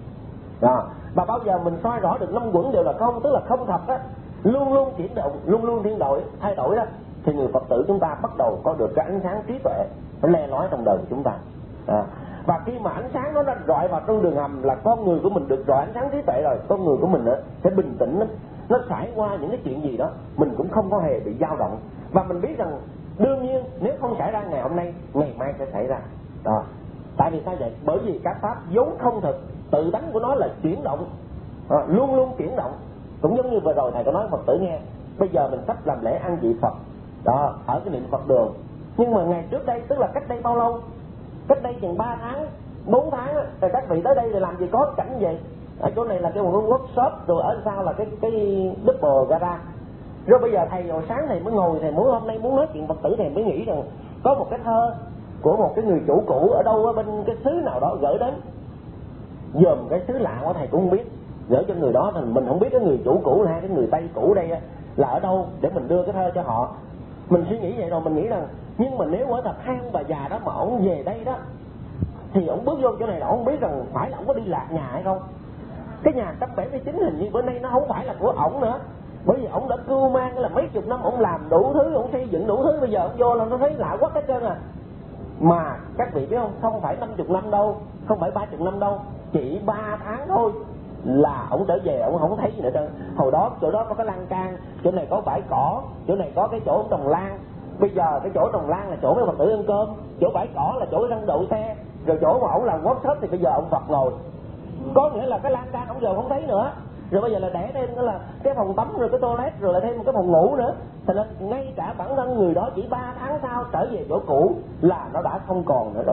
S1: Đó. Và bao giờ mình soi rõ được năm quẩn đều là không, tức là không thật á, luôn luôn chuyển động, luôn luôn thiên đổi, thay đổi đó, thì người Phật tử chúng ta bắt đầu có được cái ánh sáng trí tuệ nó le lói trong đời của chúng ta. À. Và khi mà ánh sáng nó đã rọi vào trong đường hầm là con người của mình được rọi ánh sáng trí tuệ rồi, con người của mình đó, sẽ bình tĩnh, nó, nó trải qua những cái chuyện gì đó mình cũng không có hề bị dao động. Và mình biết rằng đương nhiên nếu không xảy ra ngày hôm nay, ngày mai sẽ xảy ra. Đó. Tại vì sao vậy? Bởi vì các pháp vốn không thực, tự tánh của nó là chuyển động, à, luôn luôn chuyển động. Cũng giống như vừa rồi thầy có nói Phật tử nghe, bây giờ mình sắp làm lễ ăn vị Phật đó, ở cái niệm Phật đường. Nhưng mà ngày trước đây, tức là cách đây bao lâu? Cách đây chừng ba tháng, bốn tháng thì các vị tới đây thì làm gì có cảnh vậy? Ở chỗ này là cái một workshop, rồi ở sau là cái cái double gara. Rồi bây giờ thầy hồi sáng thầy mới ngồi, thầy muốn hôm nay muốn nói chuyện Phật tử, thầy mới nghĩ rằng có một cái thơ của một cái người chủ cũ ở đâu ở bên cái xứ nào đó gửi đến. Dòm cái xứ lạ của thầy cũng không biết, gửi cho người đó thì mình không biết cái người chủ cũ là hai cái người Tây cũ đây là ở đâu để mình đưa cái thơ cho họ. Mình suy nghĩ vậy rồi mình nghĩ rằng nhưng mà nếu ở thật hai ông bà già đó mà ổng về đây đó thì ổng bước vô chỗ này là ổng biết rằng phải là ổng có đi lạc nhà hay không. Cái nhà cấp bảy mươi chín hình như bữa nay nó không phải là của ổng nữa, bởi vì ổng đã cưu mang là mấy chục năm ổng làm đủ thứ, ổng xây dựng đủ thứ, bây giờ ổng vô là nó thấy lạ quá hết trơn à. Mà các vị biết không, không phải năm chục năm đâu, không phải ba chục năm đâu, chỉ ba tháng thôi là ổng trở về, ổng không thấy gì nữa trơn. Hồi đó chỗ đó có cái lan can, chỗ này có bãi cỏ, chỗ này có cái chỗ trồng lan. Bây giờ cái chỗ trồng lan là chỗ mấy Phật tử ăn cơm, chỗ bãi cỏ là chỗ răng đậu xe, rồi chỗ mà ổng làm workshop thì bây giờ ông Phật ngồi. Có nghĩa là cái lan can ổng giờ không thấy nữa, rồi bây giờ là để thêm nữa là cái phòng tắm, rồi cái toilet, rồi lại thêm một cái phòng ngủ nữa. Thành ra ngay cả bản thân người đó chỉ ba tháng sau trở về chỗ cũ là nó đã không còn nữa rồi.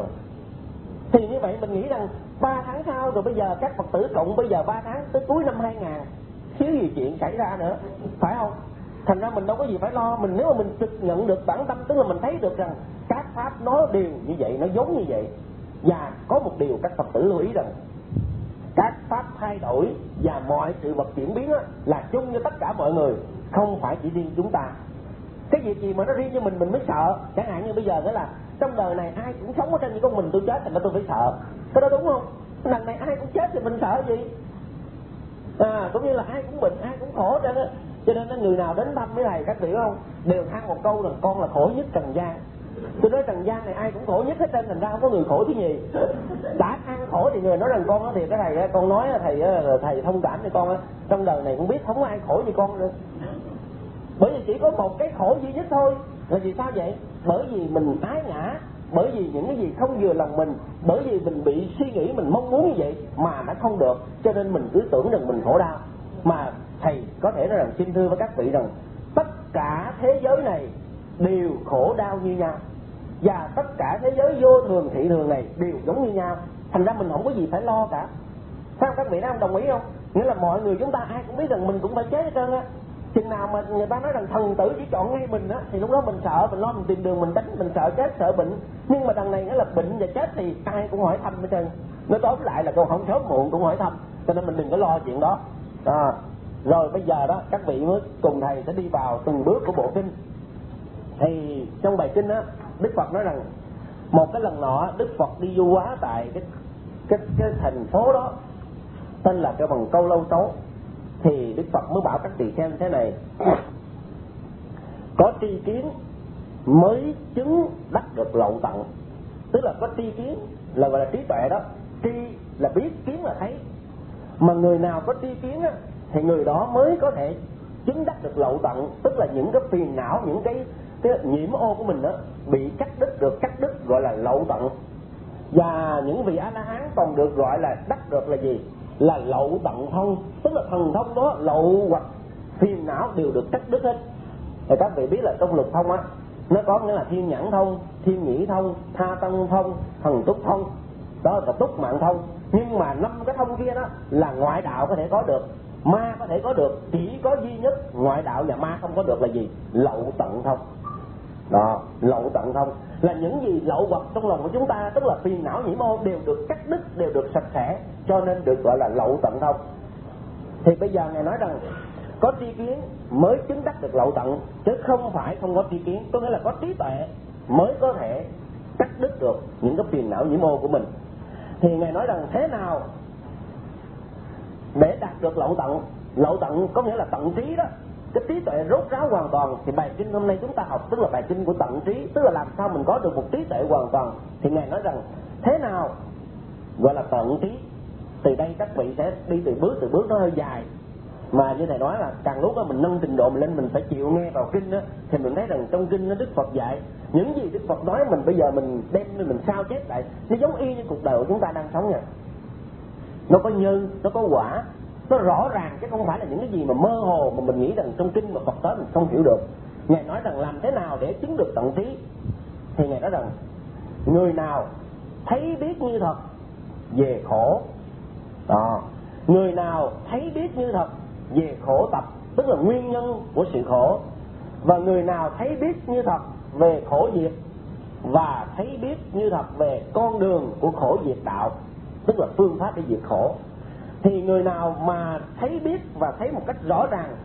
S1: Thì như vậy mình nghĩ rằng ba tháng sau rồi bây giờ các Phật tử cộng bây giờ ba tháng tới cuối năm hai nghìn, thiếu gì chuyện xảy ra nữa, phải không? Thành ra mình đâu có gì phải lo. Mình nếu mà mình trực nhận được bản tâm, tức là mình thấy được rằng các pháp nó đều như vậy, nó giống như vậy. Và có một điều các Phật tử lưu ý rằng các pháp thay đổi và mọi sự vật chuyển biến là chung cho tất cả mọi người, không phải chỉ riêng chúng ta. Cái việc gì mà nó riêng cho mình mình mới sợ. Chẳng hạn như bây giờ nữa là trong đời này ai cũng sống ở trên, như con mình tôi chết thì tôi phải sợ, cái đó đúng không? Lần này ai cũng chết thì mình sợ gì? À, cũng như là ai cũng bệnh, ai cũng khổ trơn á. Cho nên người nào đến thăm với thầy các vị không đều than một câu rằng con là khổ nhất trần gian. Tôi nói trần gian này ai cũng khổ nhất hết trơn, thành ra không có người khổ thứ nhì. Đã ăn khổ thì người nói rằng con nói thiệt cái thầy, con nói thầy thầy thông cảm cho con, trong đời này cũng biết không có ai khổ như con nữa. Bởi vì chỉ có một cái khổ duy nhất thôi. Là vì sao vậy? Bởi vì mình ái ngã, bởi vì những cái gì không vừa lòng mình, bởi vì mình bị suy nghĩ mình mong muốn như vậy mà nó không được, cho nên mình cứ tưởng rằng mình khổ đau. Mà thầy có thể nói rằng xin thưa với các vị rằng tất cả thế giới này đều khổ đau như nhau, và tất cả thế giới vô thường thị thường này đều giống như nhau. Thành ra mình không có gì phải lo cả. Sao các vị đang đồng ý không? Nghĩa là mọi người chúng ta ai cũng biết rằng mình cũng phải chết hết trơn á. Chừng nào mà người ta nói rằng thần tử chỉ chọn ngay mình á, thì lúc đó mình sợ, mình lo, mình tìm đường mình đánh, mình sợ chết, sợ bệnh. Nhưng mà đằng này nghĩa là bệnh và chết thì ai cũng hỏi thăm hết trơn. Nói tóm lại là con không sớm muộn cũng hỏi thăm, cho nên mình đừng có lo chuyện đó. À, rồi bây giờ đó các vị mới cùng thầy sẽ đi vào từng bước của bộ kinh. Thì trong bài kinh á, Đức Phật nói rằng một cái lần nọ Đức Phật đi du hóa tại cái cái cái thành phố đó tên là cái Bằng Câu Lâu Xấu. Thì Đức Phật mới bảo các tỳ kheo thế này: có tri kiến mới chứng đắc được lậu tận. Tức là có tri kiến là gọi là trí tuệ đó, tri là biết, kiến là thấy. Mà người nào có tri kiến á, thì người đó mới có thể chứng đắc được lậu tận, tức là những cái phiền não, những cái, cái nhiễm ô của mình đó bị cắt đứt, được cắt đứt gọi là lậu tận. Và những vị A La Hán còn được gọi là đắc được là gì? Là lậu tận thông, tức là thần thông đó, lậu hoặc phiền não đều được cắt đứt hết. Thì các vị biết là trong lục thông á, nó có nghĩa là thiên nhãn thông, thiên nhĩ thông, tha tăng thông, thần túc thông, đó là túc mạng thông. Nhưng mà năm cái thông kia đó là ngoại đạo có thể có được, ma có thể có được, chỉ có duy nhất ngoại đạo và ma không có được là gì? Lậu tận thông. Đó, lậu tận thông là những gì lậu hoặc trong lòng của chúng ta, tức là phiền não nhiễm ô đều được cắt đứt, đều được sạch sẽ, cho nên được gọi là lậu tận thông. Thì bây giờ Ngài nói rằng có tri kiến mới chứng đắc được lậu tận, chứ không phải không có tri kiến, có nghĩa là có trí tuệ mới có thể cắt đứt được những cái phiền não nhiễm ô của mình. Thì Ngài nói rằng thế nào để đạt được lậu tận? Lậu tận có nghĩa là tận trí đó, cái trí tuệ rốt ráo hoàn toàn. Thì bài kinh hôm nay chúng ta học tức là bài kinh của tận trí, tức là làm sao mình có được một trí tuệ hoàn toàn. Thì Ngài nói rằng thế nào gọi là tận trí. Từ đây các vị sẽ đi từ bước, từ bước nó hơi dài, mà như thầy nói là càng lúc đó mình nâng trình độ mình lên, mình phải chịu nghe vào kinh đó, thì mình thấy rằng trong kinh đó Đức Phật dạy những gì Đức Phật nói, mình bây giờ mình đem lên mình sao chép lại, nó giống y như cuộc đời của chúng ta đang sống vậy. Nó có nhân, nó có quả, nó rõ ràng, chứ không phải là những cái gì mà mơ hồ mà mình nghĩ rằng trong kinh mà Phật tới mình không hiểu được. Ngài nói rằng làm thế nào để chứng được tận trí? Thì Ngài nói rằng người nào thấy biết như thật về khổ đó, người nào thấy biết như thật về khổ tập, tức là nguyên nhân của sự khổ, và người nào thấy biết như thật về khổ diệt, và thấy biết như thật về con đường của khổ diệt đạo, tức là phương pháp để diệt khổ. Thì người nào mà thấy biết và thấy một cách rõ ràng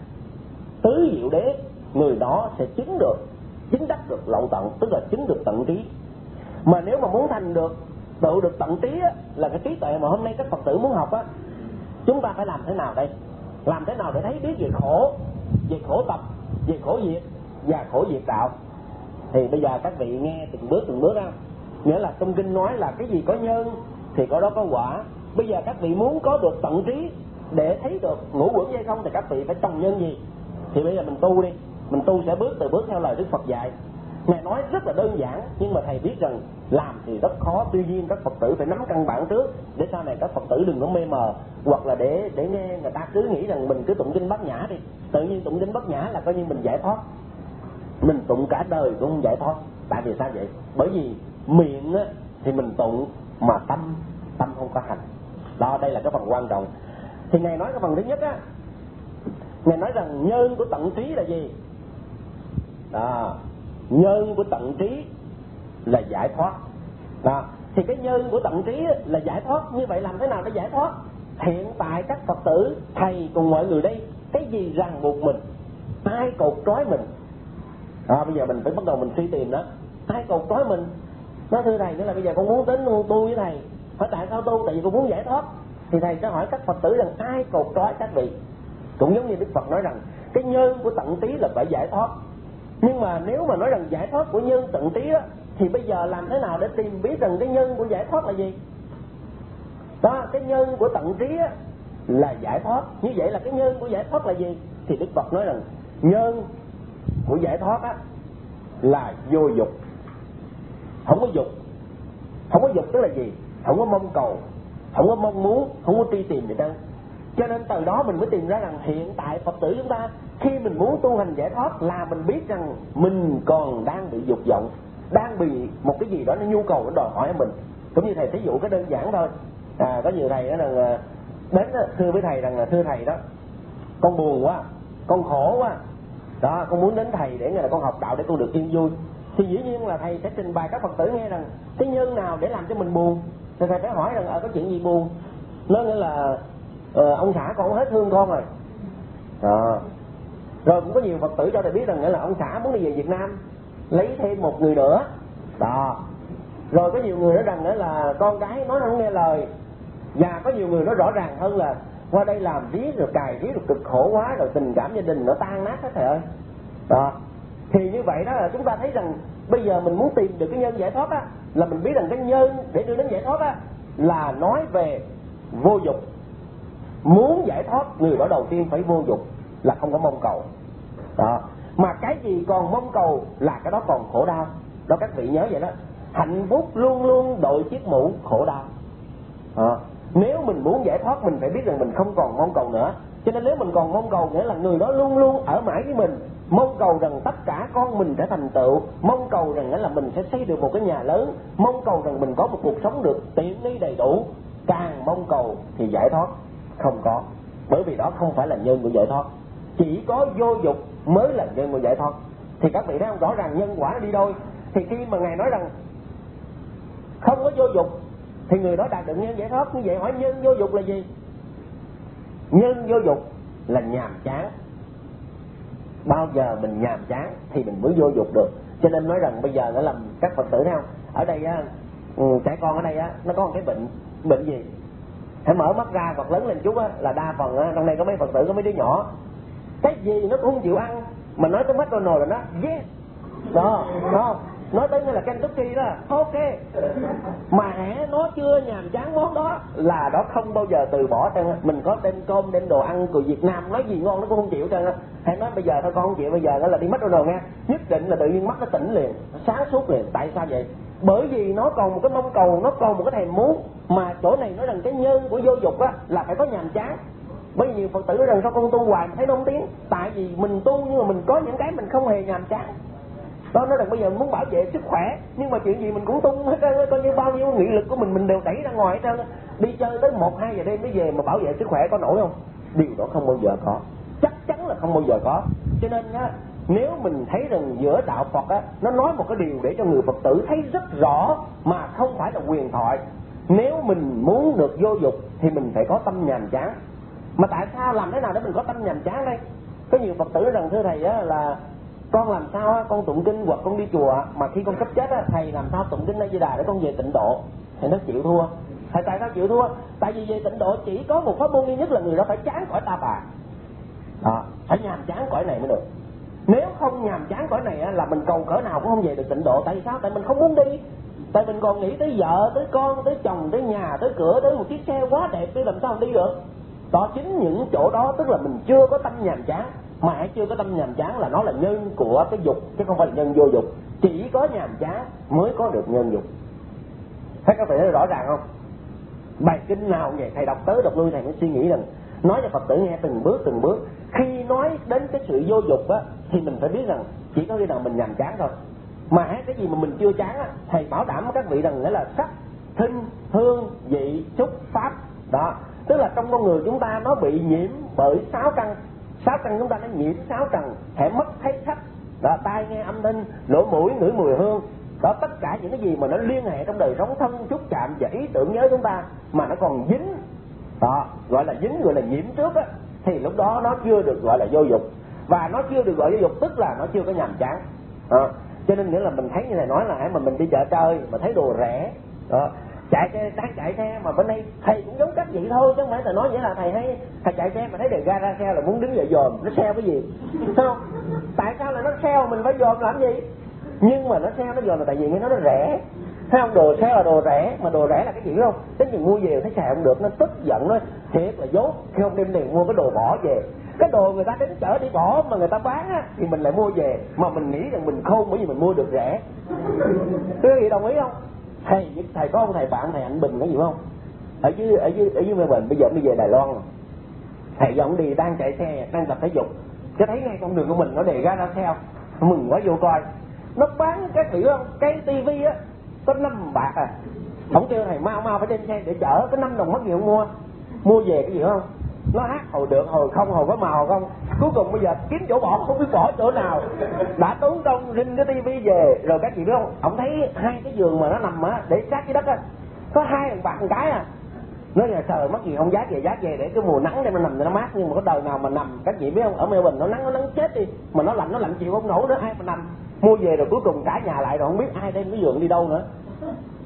S1: tứ diệu đế, người đó sẽ chứng được, chứng đắc được lậu tận, tức là chứng được tận trí. Mà nếu mà muốn thành được, tự được tận trí á, là cái trí tuệ mà hôm nay các Phật tử muốn học á, chúng ta phải làm thế nào đây? Làm thế nào để thấy biết về khổ, về khổ tập, về khổ diệt và khổ diệt đạo? Thì bây giờ các vị nghe từng bước từng bước á, nghĩa là trong kinh nói là cái gì có nhân thì có đó có quả. Bây giờ các vị muốn có được tận trí để thấy được ngũ uẩn hay không thì các vị phải trồng nhân gì? Thì bây giờ mình tu đi, mình tu sẽ bước từ bước theo lời Đức Phật dạy. Ngài nói rất là đơn giản, nhưng mà thầy biết rằng làm thì rất khó. Tuy nhiên các Phật tử phải nắm căn bản trước, để sau này các Phật tử đừng có mê mờ, hoặc là để để nghe người ta cứ nghĩ rằng mình cứ tụng kinh Bát Nhã đi, tự nhiên tụng kinh Bát Nhã là coi như mình giải thoát. Mình tụng cả đời cũng không giải thoát. Tại vì sao vậy? Bởi vì miệng á, thì mình tụng mà tâm tâm không có hành. Đó, đây là cái phần quan trọng. Thì Ngài nói cái phần thứ nhất á, Ngài nói rằng nhân của tận trí là gì? Đó, nhân của tận trí là giải thoát. Đó, thì cái nhân của tận trí là giải thoát. Như vậy làm thế nào để giải thoát? Hiện tại các Phật tử, thầy cùng mọi người đây, cái gì ràng buộc mình? Ai cột trói mình? À, bây giờ mình phải bắt đầu mình suy tìm đó. Ai cột trói mình? Nói thưa thầy, nghĩa là bây giờ con muốn đến tu với thầy. Hỏi tại sao tu? Tại vì con muốn giải thoát. Thì thầy sẽ hỏi các Phật tử rằng ai cột trói các vị? Cũng giống như Đức Phật nói rằng cái nhân của tận trí là phải giải thoát. Nhưng mà nếu mà nói rằng giải thoát của nhân tận trí đó, thì bây giờ làm thế nào để tìm biết rằng cái nhân của giải thoát là gì? Đó, cái nhân của tận trí á, là giải thoát. Như vậy là cái nhân của giải thoát là gì? Thì Đức Phật nói rằng nhân của giải thoát á, là vô dục. Không có dục. Không có dục tức là gì? Không có mong cầu, không có mong muốn, không có truy tìm gì đâu. Cho nên từ đó mình mới tìm ra rằng hiện tại Phật tử chúng ta khi mình muốn tu hành giải thoát là mình biết rằng mình còn đang bị dục vọng, đang bị một cái gì đó nó nhu cầu, nó đòi hỏi mình. Cũng như thầy thí dụ cái đơn giản thôi. À, có nhiều thầy đó là đến thưa với thầy rằng là thưa thầy đó, con buồn quá, con khổ quá, đó, con muốn đến thầy để là con học đạo để con được yên vui. Thì dĩ nhiên là thầy sẽ trình bày các Phật tử nghe rằng cái nhân nào để làm cho mình buồn. Thì thầy phải hỏi rằng ở có chuyện gì buồn. Nó nghĩa là ờ, ông xã con hết thương con rồi. Đó. Rồi cũng có nhiều Phật tử cho thầy biết rằng nghĩa là ông xã muốn đi về Việt Nam lấy thêm một người nữa. Đó. Rồi có nhiều người nói rằng nữa là con gái nói không nghe lời. Và có nhiều người nói rõ ràng hơn là qua đây làm riết rồi cài riết rồi cực khổ quá, rồi tình cảm gia đình nó tan nát hết thầy ơi. Đó. Thì như vậy đó là chúng ta thấy rằng bây giờ mình muốn tìm được cái nhân giải thoát á, là mình biết rằng cái nhân để đưa đến giải thoát á là nói về vô dục. Muốn giải thoát, người đó đầu tiên phải vô dục, là không có mong cầu đó. Mà cái gì còn mong cầu là cái đó còn khổ đau đó, các vị nhớ vậy đó. Hạnh phúc luôn luôn đội chiếc mũ khổ đau đó. Nếu mình muốn giải thoát, mình phải biết rằng mình không còn mong cầu nữa. Cho nên nếu mình còn mong cầu, nghĩa là người đó luôn luôn ở mãi với mình, mong cầu rằng tất cả con mình sẽ thành tựu, mong cầu rằng là mình sẽ xây được một cái nhà lớn, mong cầu rằng mình có một cuộc sống được tiện nghi đầy đủ. Càng mong cầu thì giải thoát không có, bởi vì đó không phải là nhân của giải thoát. Chỉ có vô dục mới là nhân của giải thoát. Thì các vị thấy không, rõ ràng nhân quả nó đi đôi. Thì khi mà Ngài nói rằng không có vô dục thì người đó đạt được nhân giải thoát. Như vậy hỏi nhân vô dục là gì? Nhân vô dục là nhàm chán. Bao giờ mình nhàm chán thì mình mới vô dục được. Cho nên nói rằng bây giờ nó làm các Phật tử thấy không, ở đây á, trẻ con ở đây á, nó có một cái bệnh. Bệnh gì? Hãy mở mắt ra hoặc lớn lên chút á, là đa phần á, trong đây có mấy Phật tử, có mấy đứa nhỏ, cái gì nó cũng không chịu ăn. Mà nói tới McDonald's rồi đó, yes đó, đó. Nói tới như là Kentucky đó, ok. Mà hả, nó chưa nhàm chán món đó là đó không bao giờ từ bỏ trơn. Mình có đem cơm, đem đồ ăn của Việt Nam, nói gì ngon nó cũng không chịu trơn. Hãy nói bây giờ thôi con không chịu, bây giờ nó là đi McDonald's nghe, nhất định là tự nhiên mắt nó tỉnh liền, nó sáng suốt liền. Tại sao vậy? Bởi vì nó còn một cái mong cầu, nó còn một cái thèm muốn. Mà chỗ này nói rằng cái nhân của vô dục á là phải có nhàm chán. Bởi vì nhiều Phật tử nói rằng sao con tu hoài mà thấy nó không tiến. Tại vì mình tu nhưng mà mình có những cái mình không hề nhàm chán. Đó, nói rằng bây giờ muốn bảo vệ sức khỏe, nhưng mà chuyện gì mình cũng tung hết trơn, coi như bao nhiêu nghị lực của mình mình đều đẩy ra ngoài hết trơn. Đi chơi tới một hai giờ đêm mới về mà bảo vệ sức khỏe có nổi không? Điều đó không bao giờ có, chắc chắn là không bao giờ có. Cho nên á, nếu mình thấy rằng giữa đạo Phật á, nó nói một cái điều để cho người Phật tử thấy rất rõ mà không phải là huyền thoại. Nếu mình muốn được vô dục thì mình phải có tâm nhàm chán. Mà tại sao làm thế nào để mình có tâm nhàm chán đây? Có nhiều Phật tử nói rằng thưa thầy á, là con làm sao á, con tụng kinh hoặc con đi chùa mà khi con sắp chết á, thầy làm sao tụng kinh A Di Đà để con về tịnh độ? Thầy nó chịu thua. Thầy tại sao chịu thua? Tại vì về tịnh độ chỉ có một pháp môn duy nhất là người đó phải chán cõi ta bà. Đó, phải nhàm chán cõi này mới được. Nếu không nhàm chán cõi này á, là mình cầu cỡ nào cũng không về được tịnh độ. Tại sao? Tại mình không muốn đi. Tại mình còn nghĩ tới vợ, tới con, tới chồng, tới nhà, tới cửa, tới một chiếc xe quá đẹp, thì làm sao mình đi được? Đó, chính những chỗ đó tức là mình chưa có tâm nhàm chán. Mà hãy chưa có tâm nhàm chán là nó là nhân của cái dục, chứ không phải là nhân vô dục. Chỉ có nhàm chán mới có được nhân dục. Thấy các vị thấy rõ ràng không? Bài kinh nào vậy thầy đọc tới đọc lui thầy mới suy nghĩ rằng nói cho Phật tử nghe từng bước từng bước. Khi nói đến cái sự vô dục á thì mình phải biết rằng chỉ có khi nào mình nhàm chán thôi. Mà cái gì mà mình chưa chán á, thầy bảo đảm với các vị rằng nghĩa là sắc, thinh, hương, vị, xúc, pháp. Đó, tức là trong con người chúng ta nó bị nhiễm bởi sáu căn. Sáu căn chúng ta nó nhiễm sáu trần, hễ mất thấy sắc, đó, tai nghe âm thanh, lỗ mũi ngửi mùi hương. Đó, tất cả những cái gì mà nó liên hệ trong đời sống thân xúc chạm và ý tưởng nhớ chúng ta mà nó còn dính, đó, gọi là dính, gọi là nhiễm trước á, thì lúc đó nó chưa được gọi là vô dục. Và nó chưa được gọi vô dục tức là nó chưa có nhàm chán. Đó, cho nên nghĩa là mình thấy như thầy nói là hãy mà mình đi chợ chơi mà thấy đồ rẻ, đó, chạy xe đang chạy xe mà bên đây thầy cũng giống cách vậy thôi, chứ không phải thầy nói vậy là thầy hay thầy chạy xe mà thấy đề ga ra xe là muốn đứng dậy dòm nó xeo cái gì, sao? Tại sao là nó xeo mình phải dòm làm gì? Nhưng mà nó xeo nó dòm là tại vì nghe nó nó rẻ, thấy không? Đồ xeo là đồ rẻ, mà đồ rẻ là cái gì biết không? Đến chừng mua về thấy xài không được nó tức giận, nó thiệt là dốt khi không đem tiền mua cái đồ bỏ về. Cái đồ người ta đến chợ đi bỏ mà người ta bán á thì mình lại mua về, mà mình nghĩ rằng mình khôn bởi vì mình mua được rẻ. Quý vị đồng ý không? Thầy thầy có ông thầy bạn thầy Hạnh Bình cái gì không? Ở dưới ở dưới ở dưới Mê Bình, bây giờ đi về Đài Loan. Thầy dẫn đi đang chạy xe, đang tập thể dục, cái thấy ngay con đường của mình nó đề ra ra theo, mừng quá vô coi. Nó bán các vị không? Cái tivi á có năm bạc à. Ông kêu thầy mau mau phải đem xe để chở, cái năm đồng mất gì không mua. Mua về cái gì không? Nó hát hồi được, hồi không, hồi có màu hồi không. Cuối cùng bây giờ kiếm chỗ bỏ không biết bỏ chỗ nào. Đã tốn công rinh cái tivi về rồi các chị biết không? Ông thấy hai cái giường mà nó nằm á để sát dưới đất á, có hai thằng bạc một cái à. Nói là sờ mất gì không, giá về giá về để cái mùa nắng để nó nằm nó mát. Nhưng mà có đời nào mà nằm, các chị biết không, ở Mê Bình nó nắng nó nắng chết đi, mà nó lạnh nó lạnh chịu không nổi nữa, ai mà nằm. Mua về rồi cuối cùng cả nhà lại rồi không biết ai đem cái giường đi đâu nữa.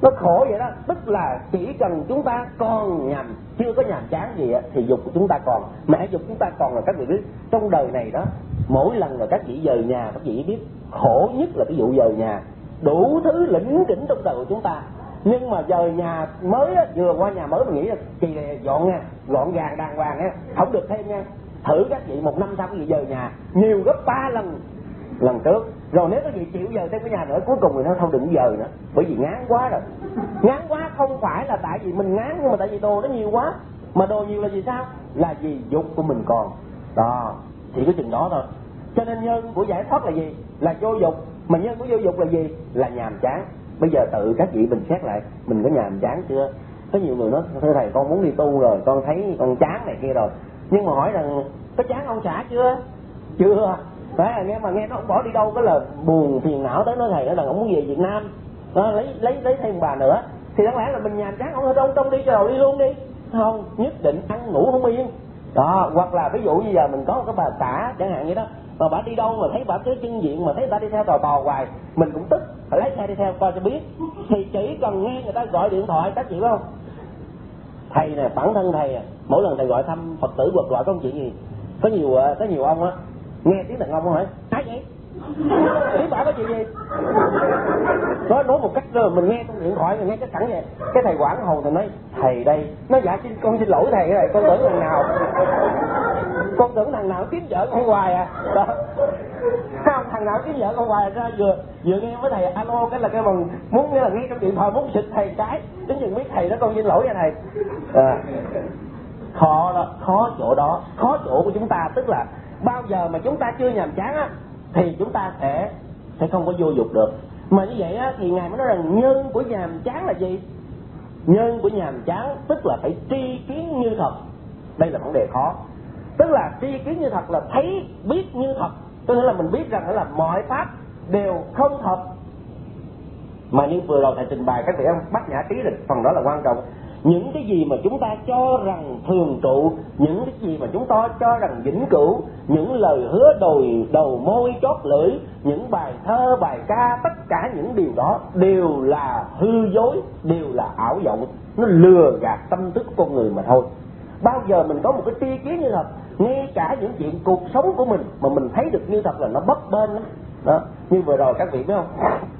S1: Nó khổ vậy đó. Tức là chỉ cần chúng ta còn nhàm, chưa có nhàm chán gì á, thì dục của chúng ta còn. Mà hãy dục chúng ta còn là các vị biết, trong đời này đó, mỗi lần là các vị dời nhà, các vị biết khổ nhất là cái vụ dời nhà. Đủ thứ lĩnh kỉnh trong đời của chúng ta, nhưng mà dời nhà mới á, vừa qua nhà mới mình nghĩ là kỳ này dọn nha, gọn gàng đàng hoàng á, không được thêm nha. Thử các vị một năm sau các vị dời nhà nhiều gấp ba lần lần trước. Rồi nếu các vị chịu dời thêm cái nhà nữa, cuối cùng thì nó không đừng dời nữa, bởi vì ngán quá rồi. Ngán quá không phải là tại vì mình ngán, nhưng mà tại vì đồ nó nhiều quá. Mà đồ nhiều là vì sao? Là vì dục của mình còn. Đó, chỉ có chừng đó thôi. Cho nên nhân của giải thoát là gì? Là vô dục. Mà nhân của vô dục là gì? Là nhàm chán. Bây giờ tự các vị bình xét lại, mình có nhàm chán chưa? Có nhiều người nói, thưa thầy con muốn đi tu rồi, con thấy con chán này kia rồi. Nhưng mà hỏi rằng, có chán ông xã chưa? Chưa. Đấy, nghe mà nghe nó không bỏ đi đâu, cái là buồn phiền não tới nói thầy nói rằng ông muốn về Việt Nam, đó, lấy lấy lấy thêm bà nữa. Thì đáng lẽ là mình nhàm chán, ông ở trong trong đi rồi đi luôn đi. Không, nhất định ăn ngủ không yên. Đó, hoặc là ví dụ như giờ mình có một cái bà xã chẳng hạn vậy đó, mà bà đi đâu mà thấy bà cái chân diện mà thấy bà đi theo tò tò hoài, mình cũng tức, phải lấy xe đi theo coi cho biết. Thì chỉ cần nghe người ta gọi điện thoại, các chị biết không? Thầy nè, bản thân thầy, mỗi lần thầy gọi thăm Phật tử hoặc gọi có một chuyện gì, có nhiều có nhiều ông á, nghe tiếng đàn ông hỏi ai vậy? Biết bà có chuyện gì? Nói nói một cách rồi mình nghe trong điện thoại, mình nghe cái sẵn vậy. Cái thầy quản hồn thì nói thầy đây, nó dạ xin con xin lỗi thầy này, con tưởng thằng nào con tưởng thằng nào kiếm vợ con hoài à. Đó. Không, thằng nào kiếm vợ con hoài ra vừa vừa nghe với thầy alo cái là cái bằng muốn nghe là nghe trong điện thoại muốn xịt thầy cái, đến chừng biết thầy đó con xin lỗi nha thầy. À. Khó đó, khó chỗ đó, khó chỗ của chúng ta, tức là bao giờ mà chúng ta chưa nhàm chán á thì chúng ta sẽ sẽ không có vô dục được. Mà như vậy á thì ngài mới nói rằng nhân của nhàm chán là gì? Nhân của nhàm chán tức là phải tri kiến như thật. Đây là vấn đề khó. Tức là tri kiến như thật là thấy biết như thật, tức là mình biết rằng là mọi pháp đều không thật. Mà như vừa rồi thầy trình bày các vị em Bát Nhã Trí là phần đó là quan trọng. Những cái gì mà chúng ta cho rằng thường trụ, những cái gì mà chúng ta cho rằng vĩnh cửu, những lời hứa đồi đầu môi chót lưỡi, những bài thơ bài ca, tất cả những điều đó đều là hư dối, đều là ảo vọng, nó lừa gạt tâm thức của con người mà thôi. Bao giờ mình có một cái tri kiến như thật, ngay cả những chuyện cuộc sống của mình mà mình thấy được như thật là nó bấp bênh lắm. Đó, như vừa rồi các vị biết không?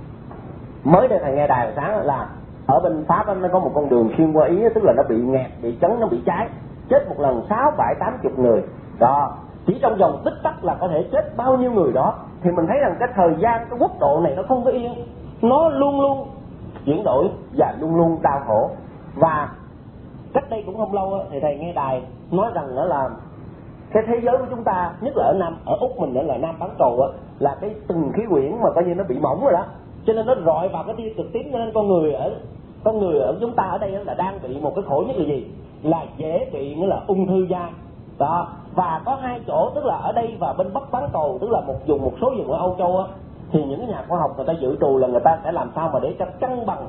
S1: Mới đây thầy nghe đài sáng là ở bên Pháp nó có một con đường xuyên qua Ý, tức là nó bị nghẹt, bị chấn, nó bị cháy, chết một lần sáu bảy tám chục người. Đó, chỉ trong vòng tích tắc là có thể chết bao nhiêu người đó. Thì mình thấy rằng cái thời gian, cái quốc độ này nó không có yên, nó luôn luôn chuyển đổi và luôn luôn đau khổ. Và cách đây cũng không lâu thì thầy nghe đài nói rằng đó là cái thế giới của chúng ta, nhất là ở Nam, ở Úc mình nữa là Nam bán cầu á, là cái từng khí quyển mà coi như nó bị mỏng rồi đó, cho nên nó rọi vào cái tia cực tím, cho nên con người ở con người ở chúng ta ở đây là đang bị một cái khổ nhất là gì? Là dễ bị nghĩa là ung thư da. Đó, và có hai chỗ, tức là ở đây và bên Bắc bán cầu, tức là một vùng một số vùng ở Âu Châu á, thì những nhà khoa học người ta dự trù là người ta sẽ làm sao mà để cho cân bằng.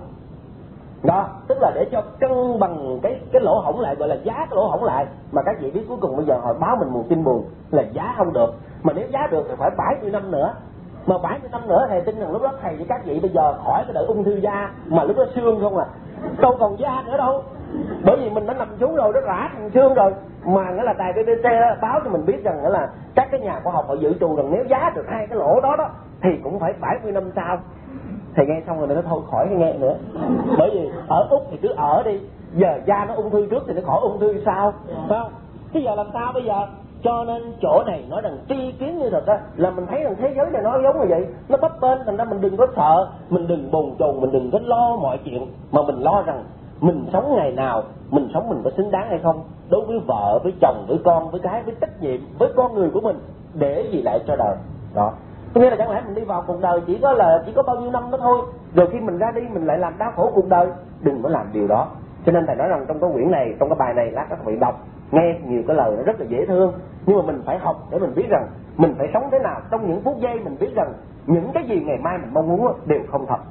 S1: Đó, tức là để cho cân bằng cái cái lỗ hổng lại, gọi là giá cái lỗ hổng lại. Mà các vị biết cuối cùng bây giờ họ báo mình buồn tin buồn là giá không được, mà nếu giá được thì phải bảy mươi năm nữa. Mà bảy mươi năm nữa thầy tin rằng lúc đó thầy với các vị bây giờ khỏi cái đợi ung thư da, mà lúc đó xương không à, đâu còn da nữa đâu. Bởi vì mình đã nằm xuống rồi, nó rã thành xương rồi. Mà nghĩa là đài bê bê xê báo cho mình biết rằng nghĩa là các cái nhà khoa học họ dự trù rằng nếu giá được hai cái lỗ đó đó thì cũng phải bảy mươi năm sau. Thầy nghe xong rồi nó thôi khỏi nghe nữa. Bởi vì ở Úc thì cứ ở đi, giờ da nó ung thư trước thì nó khỏi ung thư sau, phải không? Cái giờ làm sao bây giờ? Cho nên chỗ này nói rằng tri kiến như thật á, là mình thấy rằng thế giới này nó giống như vậy, nó bấp bênh, thành ra mình đừng có sợ, mình đừng bồn chồn, mình đừng có lo mọi chuyện, mà mình lo rằng mình sống ngày nào, mình sống mình có xứng đáng hay không, đối với vợ, với chồng, với con, với cái, với trách nhiệm, với con người của mình, để gì lại cho đời. Đó, có nghĩa là chẳng lẽ mình đi vào cuộc đời chỉ có là chỉ có bao nhiêu năm đó thôi, rồi khi mình ra đi mình lại làm đau khổ cuộc đời, đừng có làm điều đó. Cho nên thầy nói rằng trong cái quyển này, trong cái bài này, lát các vị đọc nghe nhiều cái lời nó rất là dễ thương, nhưng mà mình phải học để mình biết rằng mình phải sống thế nào trong những phút giây mình biết rằng những cái gì ngày mai mình mong muốn đều không thật.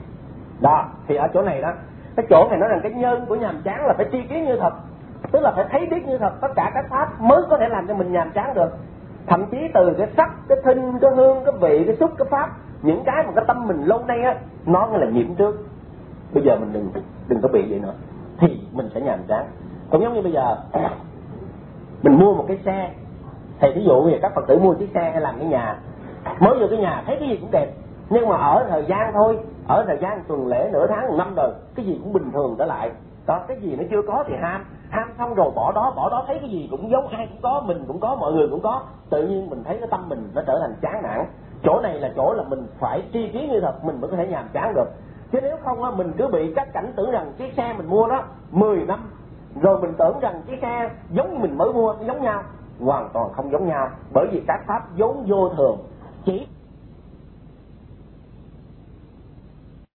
S1: Đó, thì ở chỗ này đó, cái chỗ này nói rằng cái nhân của nhàm chán là phải tri kiến như thật, tức là phải thấy biết như thật tất cả các pháp mới có thể làm cho mình nhàm chán được. Thậm chí từ cái sắc, cái thinh, cái hương, cái vị, cái xúc, cái pháp, những cái mà cái tâm mình lâu nay á, nó là nhiễm trước. bây giờ mình đừng đừng có bị vậy nữa, thì mình sẽ nhàm chán. Cũng giống như bây giờ mình mua một cái xe, thì ví dụ như các Phật tử mua chiếc xe hay làm cái nhà, mới vô cái nhà thấy cái gì cũng đẹp, nhưng mà ở thời gian thôi, ở thời gian tuần lễ, nửa tháng, một năm rồi, cái gì cũng bình thường trở lại. Đó, cái gì nó chưa có thì ham, ham xong rồi bỏ đó, bỏ đó thấy cái gì cũng giống, ai cũng có, mình cũng có, mọi người cũng có, tự nhiên mình thấy cái tâm mình nó trở thành chán nản. Chỗ này là chỗ là mình phải tri kiến như thật, mình mới có thể nhàm chán được. Chứ nếu không á, mình cứ bị các cảnh tưởng rằng chiếc xe mình mua đó mười năm, rồi mình tưởng rằng chiếc xe giống như mình mới mua, giống nhau, hoàn toàn không giống nhau, bởi vì các pháp vốn vô thường. Chỉ